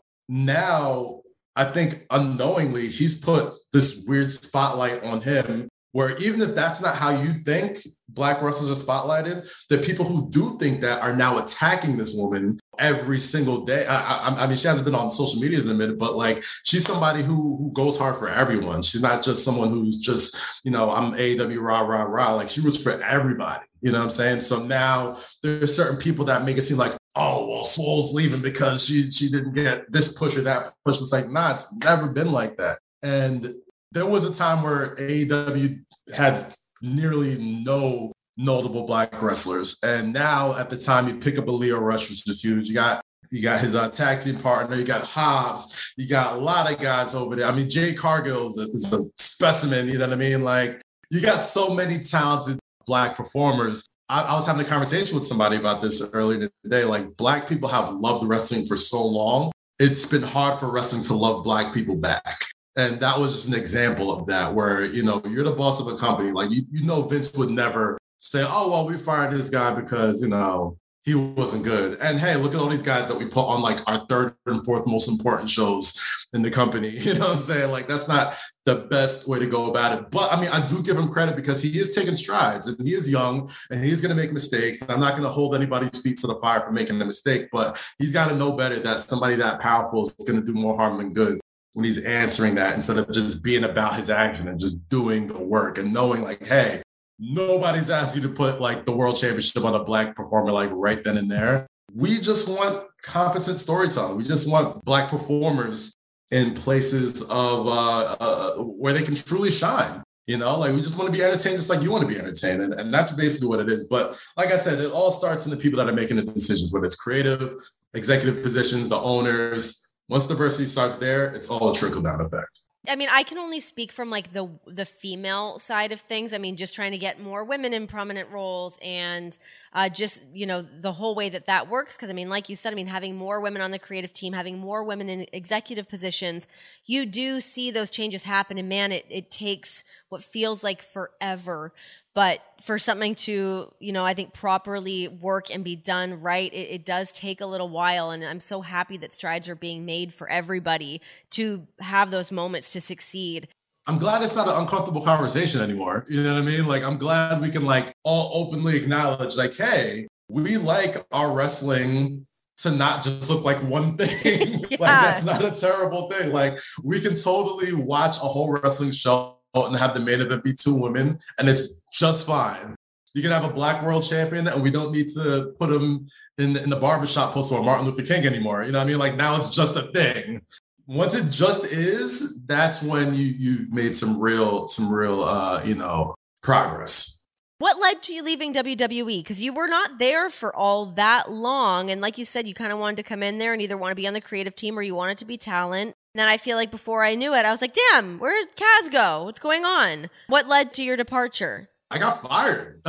Now, I think unknowingly, he's put this weird spotlight on him where even if that's not how you think Black wrestlers are spotlighted, the people who do think that are now attacking this woman every single day. I, I, I mean, she hasn't been on social media in a minute, but like she's somebody who who goes hard for everyone. She's not just someone who's just, you know, I'm A E W rah, rah, rah. Like she roots for everybody. You know what I'm saying? So now there's certain people that make it seem like, oh, well, Swole's leaving because she she didn't get this push or that push. It's like, nah, it's never been like that. And there was a time where A E W had nearly no notable Black wrestlers. And now at the time you pick up a Leo Rush, which is huge. You got you got his uh, tag team partner, you got Hobbs, you got a lot of guys over there. I mean, Jay Cargill is a, is a specimen, you know what I mean? Like you got so many talented Black performers. I, I was having a conversation with somebody about this earlier today. Like Black people have loved wrestling for so long. It's been hard for wrestling to love Black people back. And that was just an example of that, where, you know, you're the boss of a company. Like, you, you know, Vince would never say, oh, well, we fired this guy because, you know, he wasn't good. And hey, look at all these guys that we put on like our third and fourth most important shows in the company. You know what I'm saying? Like, that's not the best way to go about it. But I mean, I do give him credit because he is taking strides and he is young and he's going to make mistakes. And I'm not going to hold anybody's feet to the fire for making a mistake, but he's got to know better that somebody that powerful is going to do more harm than good when he's answering that, instead of just being about his action and just doing the work and knowing like, hey, nobody's asked you to put like the world championship on a Black performer like right then and there. We just want competent storytelling. We just want Black performers in places of uh, uh, where they can truly shine. You know, like we just want to be entertained just like you want to be entertained. And, and that's basically what it is. But like I said, it all starts in the people that are making the decisions, whether it's creative, executive positions, the owners. Once diversity starts there, it's all a trickle-down effect. I mean, I can only speak from like the the female side of things. I mean, just trying to get more women in prominent roles and uh, just, you know, the whole way that that works. Because I mean, like you said, I mean, having more women on the creative team, having more women in executive positions, you do see those changes happen. And man, it, it takes what feels like forever. But for something to, you know, I think properly work and be done right, it, it does take a little while. And I'm so happy that strides are being made for everybody to have those moments to succeed. I'm glad it's not an uncomfortable conversation anymore. You know what I mean? Like, I'm glad we can like all openly acknowledge like, hey, we like our wrestling to not just look like one thing. Yeah. Like, that's not a terrible thing. Like, we can totally watch a whole wrestling show and have the main event be two women, and it's just fine. You can have a black world champion, and we don't need to put him in the, in the barbershop poster on Martin Luther King anymore. You know what I mean? Like, now it's just a thing. Once it just is, that's when you you made some real some real uh, you know progress. What led to you leaving W W E? Because you were not there for all that long, and like you said, you kind of wanted to come in there and either want to be on the creative team or you wanted to be talent. And then I feel like before I knew it, I was like, "Damn, where'd Kaz go? What's going on?" What led to your departure? I got fired.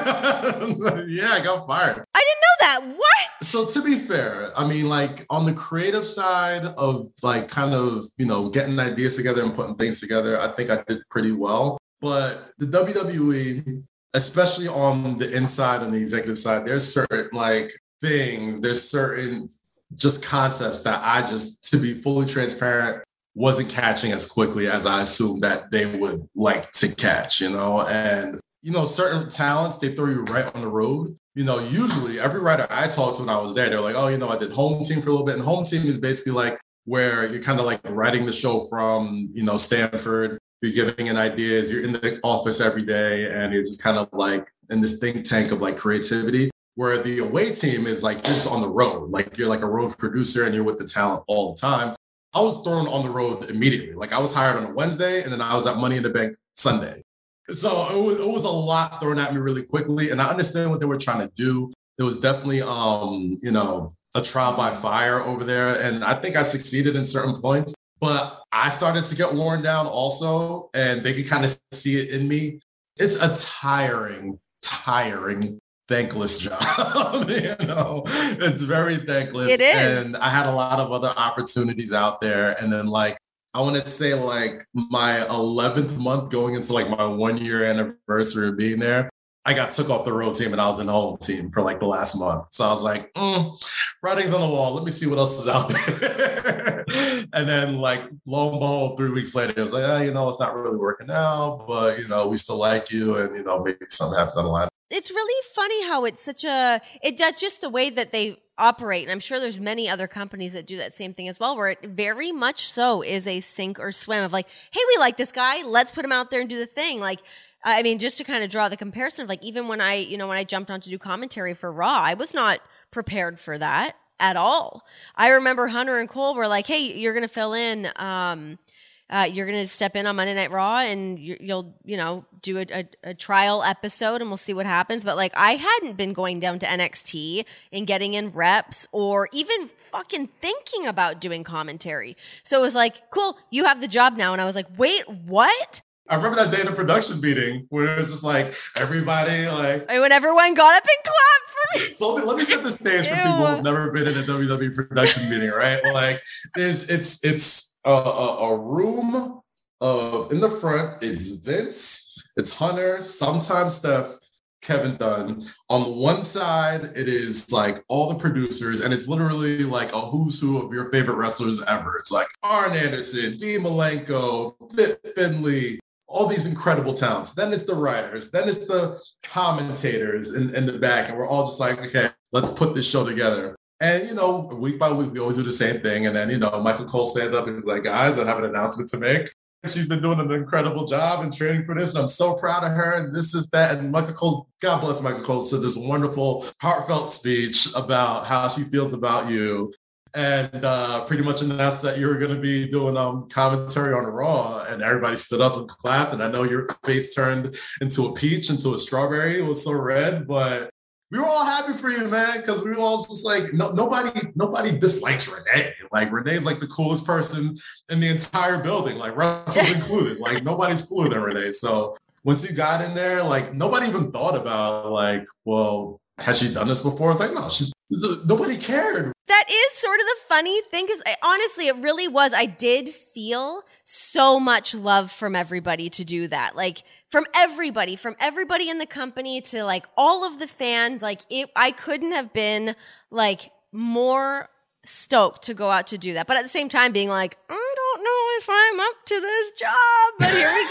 Yeah, I got fired. I didn't know that. What? So to be fair, I mean, like on the creative side of like kind of, you know, getting ideas together and putting things together, I think I did pretty well. But the W W E, especially on the inside and the executive side, there's certain like things, there's certain just concepts that I just, to be fully transparent, wasn't catching as quickly as I assumed that they would like to catch, you know? And you know, certain talents, they throw you right on the road. You know, usually every writer I talked to when I was there, they're like, oh, you know, I did home team for a little bit. And home team is basically like where you're kind of like writing the show from, you know, Stanford. You're giving it ideas. You're in the office every day and you're just kind of like in this think tank of like creativity. Where the away team is like, you're just on the road. Like you're like a road producer and you're with the talent all the time. I was thrown on the road immediately. Like I was hired on a Wednesday and then I was at Money in the Bank Sunday. So it was, it was a lot thrown at me really quickly. And I understand what they were trying to do. It was definitely, um, you know, a trial by fire over there. And I think I succeeded in certain points. But I started to get worn down also. And they could kind of see it in me. It's a tiring, tiring, thankless job. You know, it's very thankless. It is. And I had a lot of other opportunities out there. And then like, I want to say like my eleventh month going into like my one year anniversary of being there, I got took off the road team and I was in the home team for like the last month. So I was like, mm, writing's on the wall. Let me see what else is out there. And then like lo and behold, three weeks later, it was like, oh, you know, it's not really working out, but you know, we still like you. And, you know, maybe something happens down the line. It's really funny how it's such a, it does just the way that they operate. And I'm sure there's many other companies that do that same thing as well, where it very much so is a sink or swim of like, hey, we like this guy. Let's put him out there and do the thing. Like, I mean, just to kind of draw the comparison of like, even when I, you know, when I jumped on to do commentary for Raw, I was not prepared for that at all. I remember Hunter and Cole were like, hey, you're going to fill in, um, Uh, you're going to step in on Monday Night Raw and you, you'll, you know, do a, a, a trial episode and we'll see what happens. But like, I hadn't been going down to N X T and getting in reps or even fucking thinking about doing commentary. So it was like, cool, you have the job now. And I was like, wait, what? I remember that day in the production meeting where it was just like everybody like when everyone got up and clapped for me. So let me, let me set the stage for people who've never been in a W W E production meeting, right? Like it's it's it's a, a, a room of in the front. It's Vince, it's Hunter, sometimes Steph, Kevin Dunn. On the one side, it is like all the producers, and it's literally like a who's who of your favorite wrestlers ever. It's like Arn Anderson, Dean Malenko, Fit Finlay. All these incredible talents. Then it's the writers. Then it's the commentators in, in the back. And we're all just like, okay, let's put this show together. And, you know, week by week, we always do the same thing. And then, you know, Michael Cole stands up and is like, guys, I have an announcement to make. She's been doing an incredible job and training for this. And I'm so proud of her. And this is that. And Michael Cole, God bless Michael Cole, said this wonderful, heartfelt speech about how she feels about you. And uh, pretty much announced that you were going to be doing um, commentary on Raw, and everybody stood up and clapped. And I know your face turned into a peach, into a strawberry. It was so red, but we were all happy for you, man, because we were all just like, no, nobody, nobody dislikes Renee. Like Renee's like the coolest person in the entire building, like Russell's included. Like nobody's cooler than Renee. So once you got in there, like nobody even thought about like, well, has she done this before? It's like, no, she's nobody cared. That is sort of the funny thing because honestly, it really was. I did feel so much love from everybody to do that. Like from everybody, from everybody in the company to like all of the fans. Like it, I couldn't have been like more stoked to go out to do that. But at the same time being like, I don't know if I'm up to this job, but here we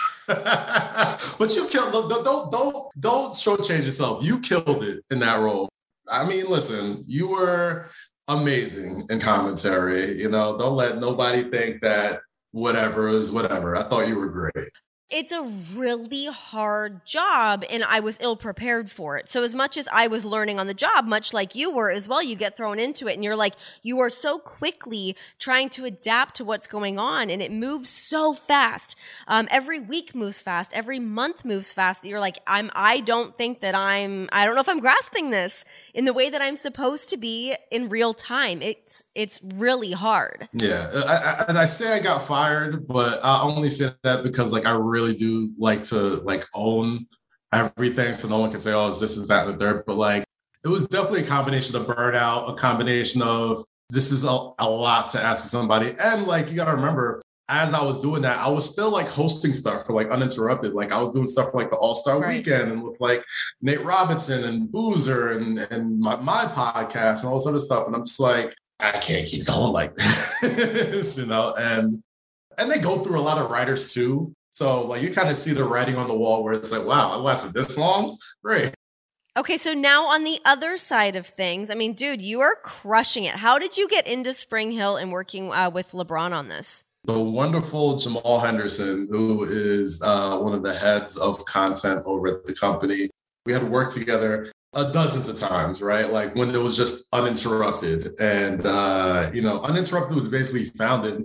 go. But you killed. Don't don't don't don't shortchange yourself. You killed it in that role. I mean, listen, you were amazing in commentary. You know, don't let nobody think that whatever is whatever. I thought you were great. It's a really hard job, and I was ill prepared for it. So as much as I was learning on the job, much like you were as well, you get thrown into it and you're like, you are so quickly trying to adapt to what's going on, and it moves so fast. Um, every week moves fast. Every month moves fast. You're like, I'm, I don't think that I'm, I don't know if I'm grasping this in the way that I'm supposed to be in real time. It's, it's really hard. Yeah. I, I, and I say I got fired, but I only say that because like, I really do like to like own everything. So no one can say, oh, this is that and the third, but like, it was definitely a combination of burnout, a combination of this is a, a lot to ask somebody. And like, you got to remember, as I was doing that, I was still like hosting stuff for like Uninterrupted. Like I was doing stuff for like the All-Star right. Weekend and with like Nate Robinson and Boozer and, and my, my podcast and all this other stuff. And I'm just like, I can't keep going like this, you know? And, and they go through a lot of writers too. So like you kind of see the writing on the wall where it's like, wow, it lasted this long? Great. Okay, so now on the other side of things, I mean, dude, you are crushing it. How did you get into Spring Hill and working uh, with LeBron on this? The wonderful Jamal Henderson, who is uh, one of the heads of content over at the company. We had worked together uh, dozens of times, right? Like when it was just Uninterrupted. And, uh, you know, Uninterrupted was basically founded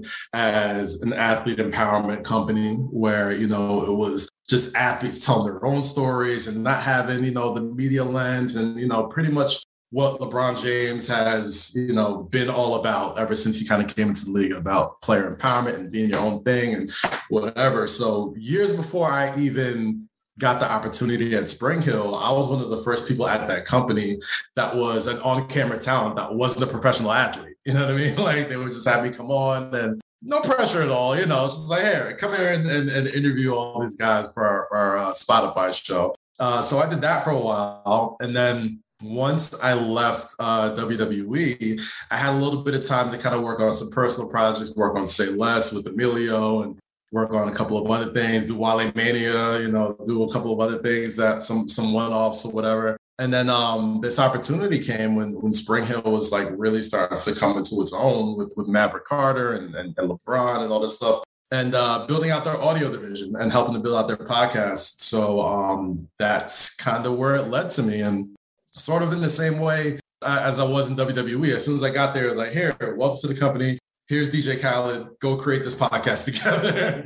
as an athlete empowerment company where, you know, it was just athletes telling their own stories and not having, you know, the media lens and, you know, pretty much what LeBron James has, you know, been all about ever since he kind of came into the league, about player empowerment and being your own thing and whatever. So years before I even got the opportunity at Spring Hill, I was one of the first people at that company that was an on-camera talent that wasn't a professional athlete. You know what I mean? Like they would just have me come on and no pressure at all. You know, just like, hey, come here and, and, and interview all these guys for our, our uh, Spotify show. Uh, so I did that for a while. And then once I left uh, W W E, I had a little bit of time to kind of work on some personal projects, work on Say Less with Emilio and work on a couple of other things, do Wale Mania, you know, do a couple of other things that some some one-offs or whatever. And then um, this opportunity came when when Spring Hill was like really starting to come into its own with, with Maverick Carter and, and, and LeBron and all this stuff. And uh, building out their audio division and helping to build out their podcast. So um, that's kind of where it led to me. And sort of in the same way uh, as I was in W W E. As soon as I got there, I was like, here, welcome to the company. Here's D J Khaled. Go create this podcast together.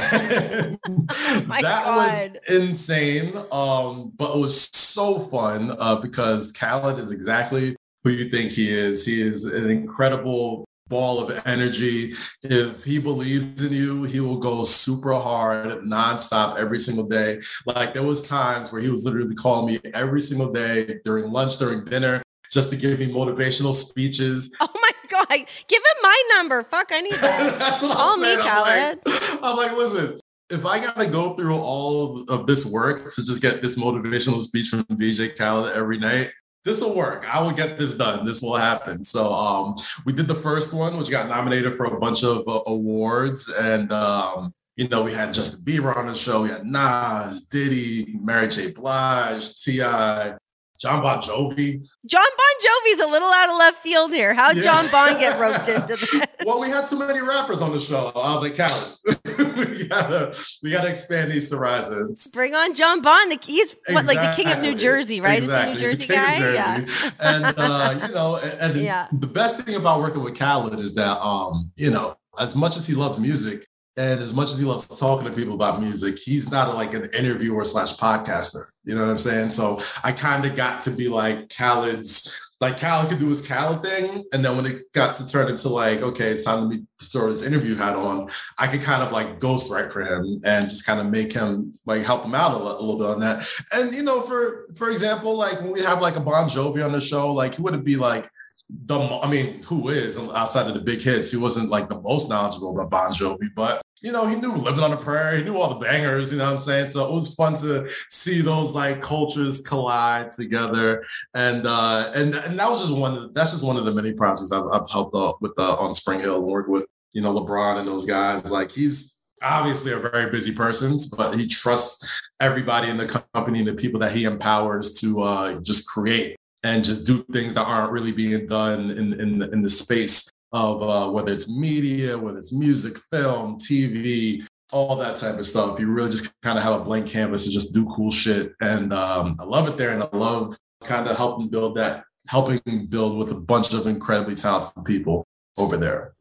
My that God. was insane. Um, but it was so fun uh, because Khaled is exactly who you think he is. He is an incredible ball of energy. If he believes in you, he will go super hard, nonstop every single day. Like there was times where he was literally calling me every single day during lunch, during dinner, just to give me motivational speeches. Oh my God. Give him my number. Fuck, I need that. That's what Call I'm me, saying. Khaled. I'm like, I'm like, listen, if I got to go through all of this work to just get this motivational speech from D J Khaled every night, this will work. I will get this done. This will happen. So um, we did the first one, which got nominated for a bunch of uh, awards. And, um, you know, we had Justin Bieber on the show. We had Nas, Diddy, Mary J. Blige, T I, John Bon Jovi. John Bon Jovi's a little out of left field here. How'd Yeah. John Bon get roped into this? Well, we had too many rappers on the show. I was like, Khaled, we gotta, we gotta expand these horizons. Bring on John Bon. The, he's what, like the king of New Exactly. Jersey, right? Exactly. Is he a New He's Jersey the king guy? of Yeah. Jersey. And uh, you know, and, and Yeah. the best thing about working with Khaled is that, um, you know, as much as he loves music and as much as he loves talking to people about music, he's not like an interviewer slash podcaster. You know what I'm saying? So I kind of got to be like Khaled's. Like Khaled could do his Khaled thing. And then when it got to turn into like, okay, it's time to be to throw his interview hat on, I could kind of like ghostwrite for him and just kind of make him like help him out a, little, a little bit on that. And, you know, for, for example, like when we have like a Bon Jovi on the show, like he wouldn't be like, the, I mean, who is outside of the big hits? He wasn't like the most knowledgeable about Bon Jovi, but you know, he knew Living on the Prairie, he knew all the bangers, you know what I'm saying? So it was fun to see those like cultures collide together. And uh, and, and that was just one of the, that's just one of the many projects I've, I've helped out with uh, on Spring Hill and work with you know, LeBron and those guys. Like, he's obviously a very busy person, but he trusts everybody in the company and the people that he empowers to uh, just create and just do things that aren't really being done in, in, the, in the space of uh, whether it's media, whether it's music, film, T V, all that type of stuff. You really just kind of have a blank canvas to just do cool shit. And um, I love it there. And I love kind of helping build that, helping build with a bunch of incredibly talented people over there.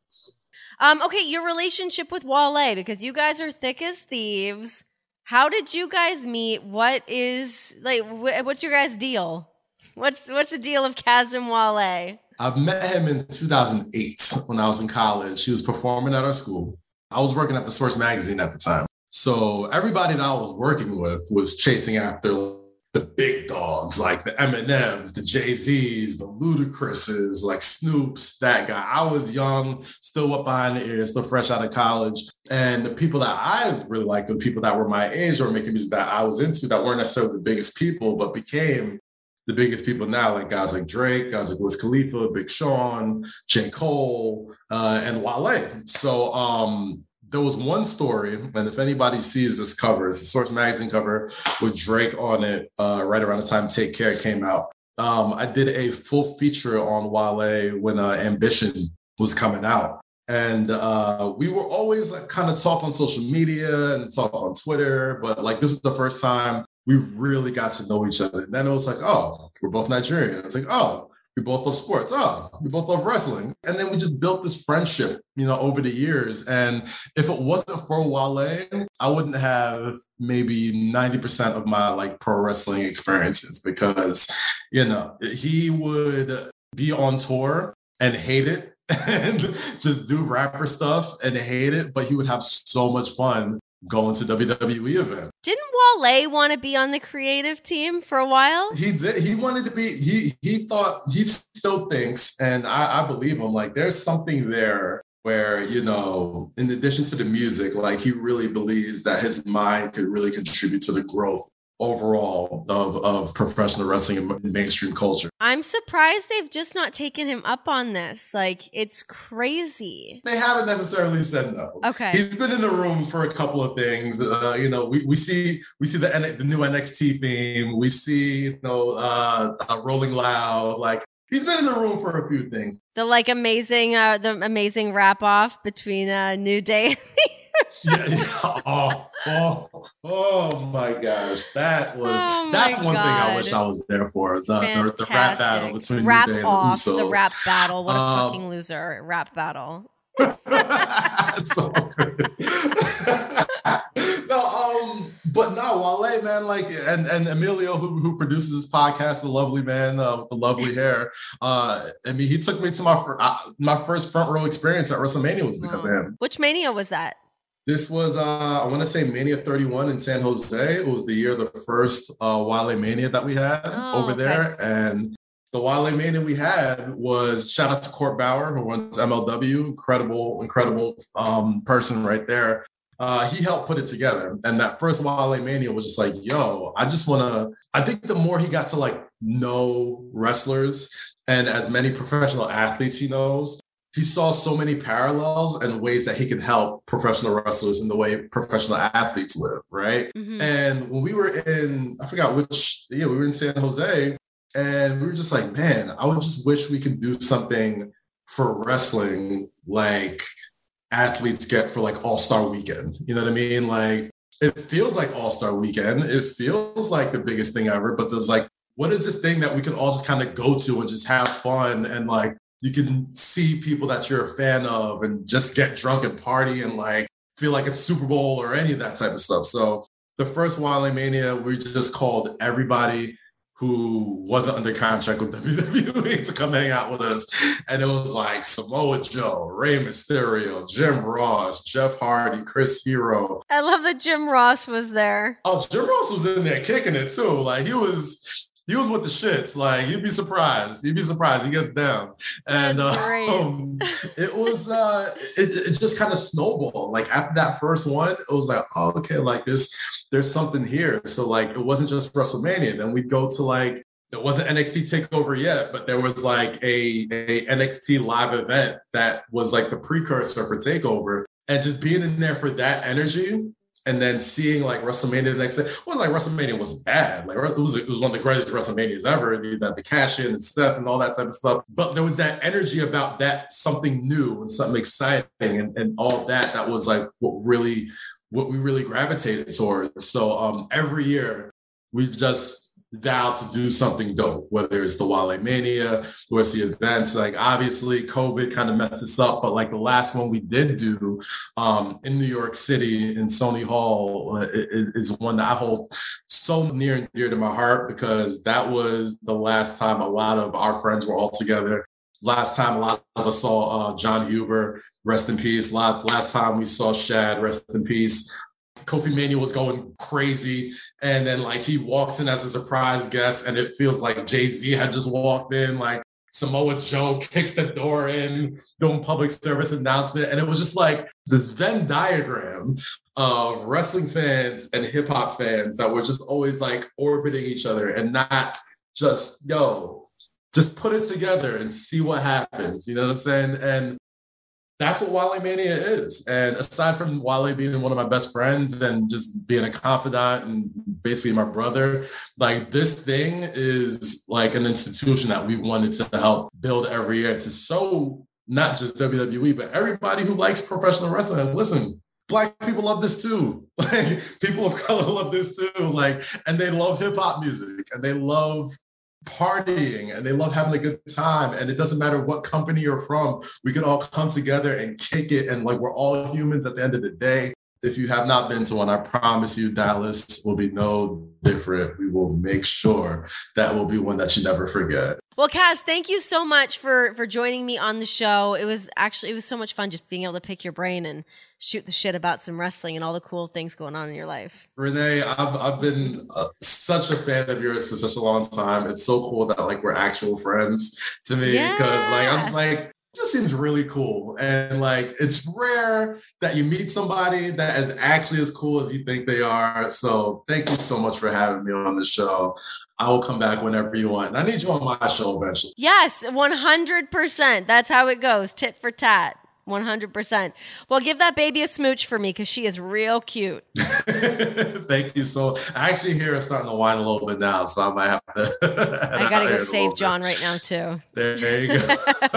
Um, okay, your relationship with Wale, because you guys are thick as thieves. How did you guys meet? What is, like, wh- what's your guys' deal? What's what's the deal of Kaz and Wale? I met him in two thousand eight when I was in college. He was performing at our school. I was working at the Source magazine at the time. So everybody that I was working with was chasing after the big dogs, like the Eminems, the Jay-Z's, the Ludacris's, like Snoop's, that guy. I was young, still up behind the ears, still fresh out of college. And the people that I really liked, the people that were my age or making music that I was into that weren't necessarily the biggest people, but became the biggest people now, like guys like Drake, guys like Wiz Khalifa, Big Sean, J. Cole, uh, and Wale. So um, there was one story, and if anybody sees this cover, it's a Source magazine cover with Drake on it uh, right around the time Take Care came out. Um, I did a full feature on Wale when uh, Ambition was coming out. And uh, we were always like kind of talk on social media and talk on Twitter, but like this is the first time we really got to know each other. And then it was like, oh, we're both Nigerian. It's like, oh, we both love sports. Oh, we both love wrestling. And then we just built this friendship, you know, over the years. And if it wasn't for Wale, I wouldn't have maybe ninety percent of my like pro wrestling experiences because, you know, he would be on tour and hate it and just do rapper stuff and hate it. But he would have so much fun going to W W E events. Didn't Wale want to be on the creative team for a while? He did. He wanted to be, he he thought, he still thinks, and I, I believe him, like there's something there where, you know, in addition to the music, like he really believes that his mind could really contribute to the growth overall of, of professional wrestling and mainstream culture. I'm surprised they've just not taken him up on this. Like, it's crazy. They haven't necessarily said no. Okay. He's been in the room for a couple of things. Uh, you know, we, we see we see the N- the new N X T theme. We see, you know, uh, uh, Rolling Loud. Like, he's been in the room for a few things. The like amazing, uh, the amazing wrap off between uh, New Day. yeah, yeah. Oh, oh, oh my gosh. That was, oh that's one God. thing I wish I was there for. The, the, the rap battle between rap New Day off, and the Usos. The rap battle. What a um, fucking loser. Rap battle. It's so good. no, um, but no, Wale, man, like, and, and Emilio, who, who produces this podcast, the lovely man uh, with the lovely hair. Uh, I mean, he took me to my uh, my first front row experience at WrestleMania was because wow. of him. Which Mania was that? This was, uh, I want to say Mania thirty-one in San Jose. It was the year of the first uh, Wale Mania that we had oh, over there. okay. And the Wale Mania we had was, shout out to Court Bauer, who runs M L W, incredible, incredible um, person right there. Uh, he helped put it together. And that first Wale Mania was just like, yo, I just want to, I think the more he got to like know wrestlers and as many professional athletes he knows, he saw so many parallels and ways that he could help professional wrestlers in the way professional athletes live, right? Mm-hmm. And when we were in, I forgot which, yeah, we were in San Jose, and we were just like, man, I would just wish we could do something for wrestling like athletes get for like All-Star Weekend. You know what I mean? Like, it feels like All-Star Weekend. It feels like the biggest thing ever, but there's like, what is this thing that we can all just kind of go to and just have fun and like, you can see people that you're a fan of and just get drunk and party and like feel like it's Super Bowl or any of that type of stuff. So the first Wale Mania, we just called everybody who wasn't under contract with W W E to come hang out with us. And it was like Samoa Joe, Rey Mysterio, Jim Ross, Jeff Hardy, Chris Hero. I love that Jim Ross was there. Oh, Jim Ross was in there kicking it too. Like he was... He was with the shits. Like, you'd be surprised. You'd be surprised. He gets down. And uh, um, it was, uh, it, it just kind of snowballed. Like, after that first one, it was like, oh, okay, like, there's, there's something here. So, like, it wasn't just WrestleMania. Then we'd go to, like, it wasn't N X T TakeOver yet, but there was like a, a N X T live event that was like the precursor for TakeOver. And just being in there for that energy and then seeing like WrestleMania the next day, it wasn't like WrestleMania was bad. Like it was, it was one of the greatest WrestleManias ever. You had the cash in and stuff and all that type of stuff. But there was that energy about that, something new and something exciting and, and all that, that was like what really, what we really gravitated towards. So um, every year we've just vowed to do something dope, whether it's the Wale Mania, or it's the events. Like obviously COVID kind of messed us up, but like the last one we did do um, in New York City in Sony Hall uh, is, is one that I hold so near and dear to my heart, because that was the last time a lot of our friends were all together. Last time a lot of us saw uh, John Huber, rest in peace. Last time we saw Shad, rest in peace. Kofi Mania was going crazy. And then like he walks in as a surprise guest and it feels like Jay-Z had just walked in, like Samoa Joe kicks the door in, doing public service announcement. And it was just like this Venn diagram of wrestling fans and hip hop fans that were just always like orbiting each other and not just, yo, just put it together and see what happens. You know what I'm saying? And that's what Wale Mania is. And aside from Wale being one of my best friends and just being a confidant and basically my brother, like this thing is like an institution that we wanted to help build every year to show not just W W E, but everybody who likes professional wrestling. Listen, Black people love this too. Like people of color love this too. Like, and they love hip hop music and they love partying and they love having a good time, and it doesn't matter what company you're from, we can all come together and kick it, and like we're all humans at the end of the day. If you have not been to one, I promise you Dallas will be no different. We will make sure that will be one that you never forget. Well, Kaz, thank you so much for for joining me on the show. It was actually, it was so much fun just being able to pick your brain and shoot the shit about some wrestling and all the cool things going on in your life. Renee, I've I've been uh, such a fan of yours for such a long time. It's so cool that like we're actual friends to me, because yeah. like I'm just like, it just seems really cool. And like, it's rare that you meet somebody that is actually as cool as you think they are. So thank you so much for having me on the show. I will come back whenever you want. And I need you on my show eventually. Yes, one hundred percent. That's how it goes. Tit for tat. one hundred percent. Well, give that baby a smooch for me because she is real cute. Thank you. So I actually hear her starting to whine a little bit now, so I might have to. I got to go save John right now, too. There, there you go.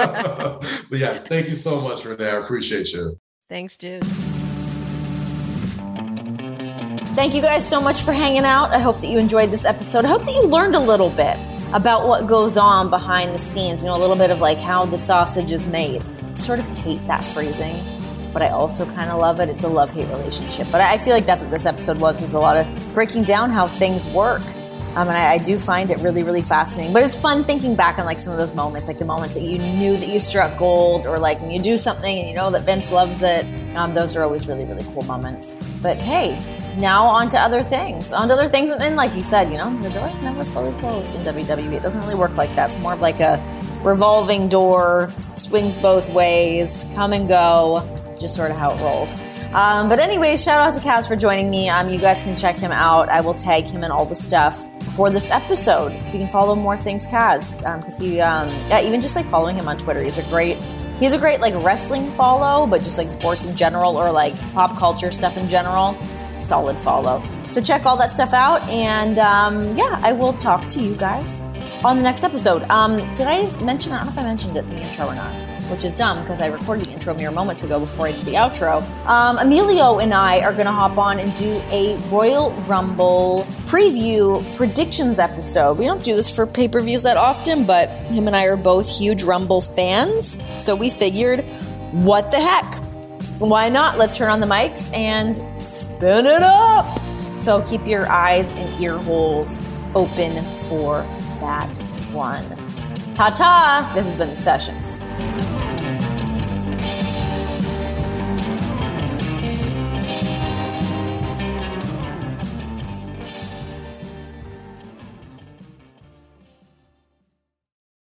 But yes, thank you so much, Renee. I appreciate you. Thanks, dude. Thank you guys so much for hanging out. I hope that you enjoyed this episode. I hope that you learned a little bit about what goes on behind the scenes, you know, a little bit of like how the sausage is made. I sort of hate that phrasing, but I also kind of love it. It's a love-hate relationship. But I feel like that's what this episode was, was a lot of breaking down how things work. Um, and I, I do find it really, really fascinating. But it's fun thinking back on like some of those moments, like the moments that you knew that you struck gold, or like when you do something and you know that Vince loves it. Um, those are always really, really cool moments. But hey, now on to other things. On to other things. And then, like you said, you know, the door's never fully closed in W W E. It doesn't really work like that. It's more of like a revolving door, swings both ways, come and go, just sort of how it rolls. Um, but anyway, shout out to Kaz for joining me. Um, you guys can check him out. I will tag him in all the stuff for this episode, so you can follow more things Kaz, because um, he, um, yeah, even just like following him on Twitter, he's a great, he's a great like wrestling follow, but just like sports in general or like pop culture stuff in general, solid follow. So check all that stuff out, and um, yeah, I will talk to you guys on the next episode. Um, did I mention, I don't know if I mentioned it in the intro or not, which is dumb because I recorded the intro mere moments ago before I did the outro. Um, Emilio and I are going to hop on and do a Royal Rumble preview predictions episode. We don't do this for pay-per-views that often, but him and I are both huge Rumble fans, so we figured, what the heck? Why not? Let's turn on the mics and spin it up! So keep your eyes and ear holes open for that one. Ta-ta! This has been The Sessions.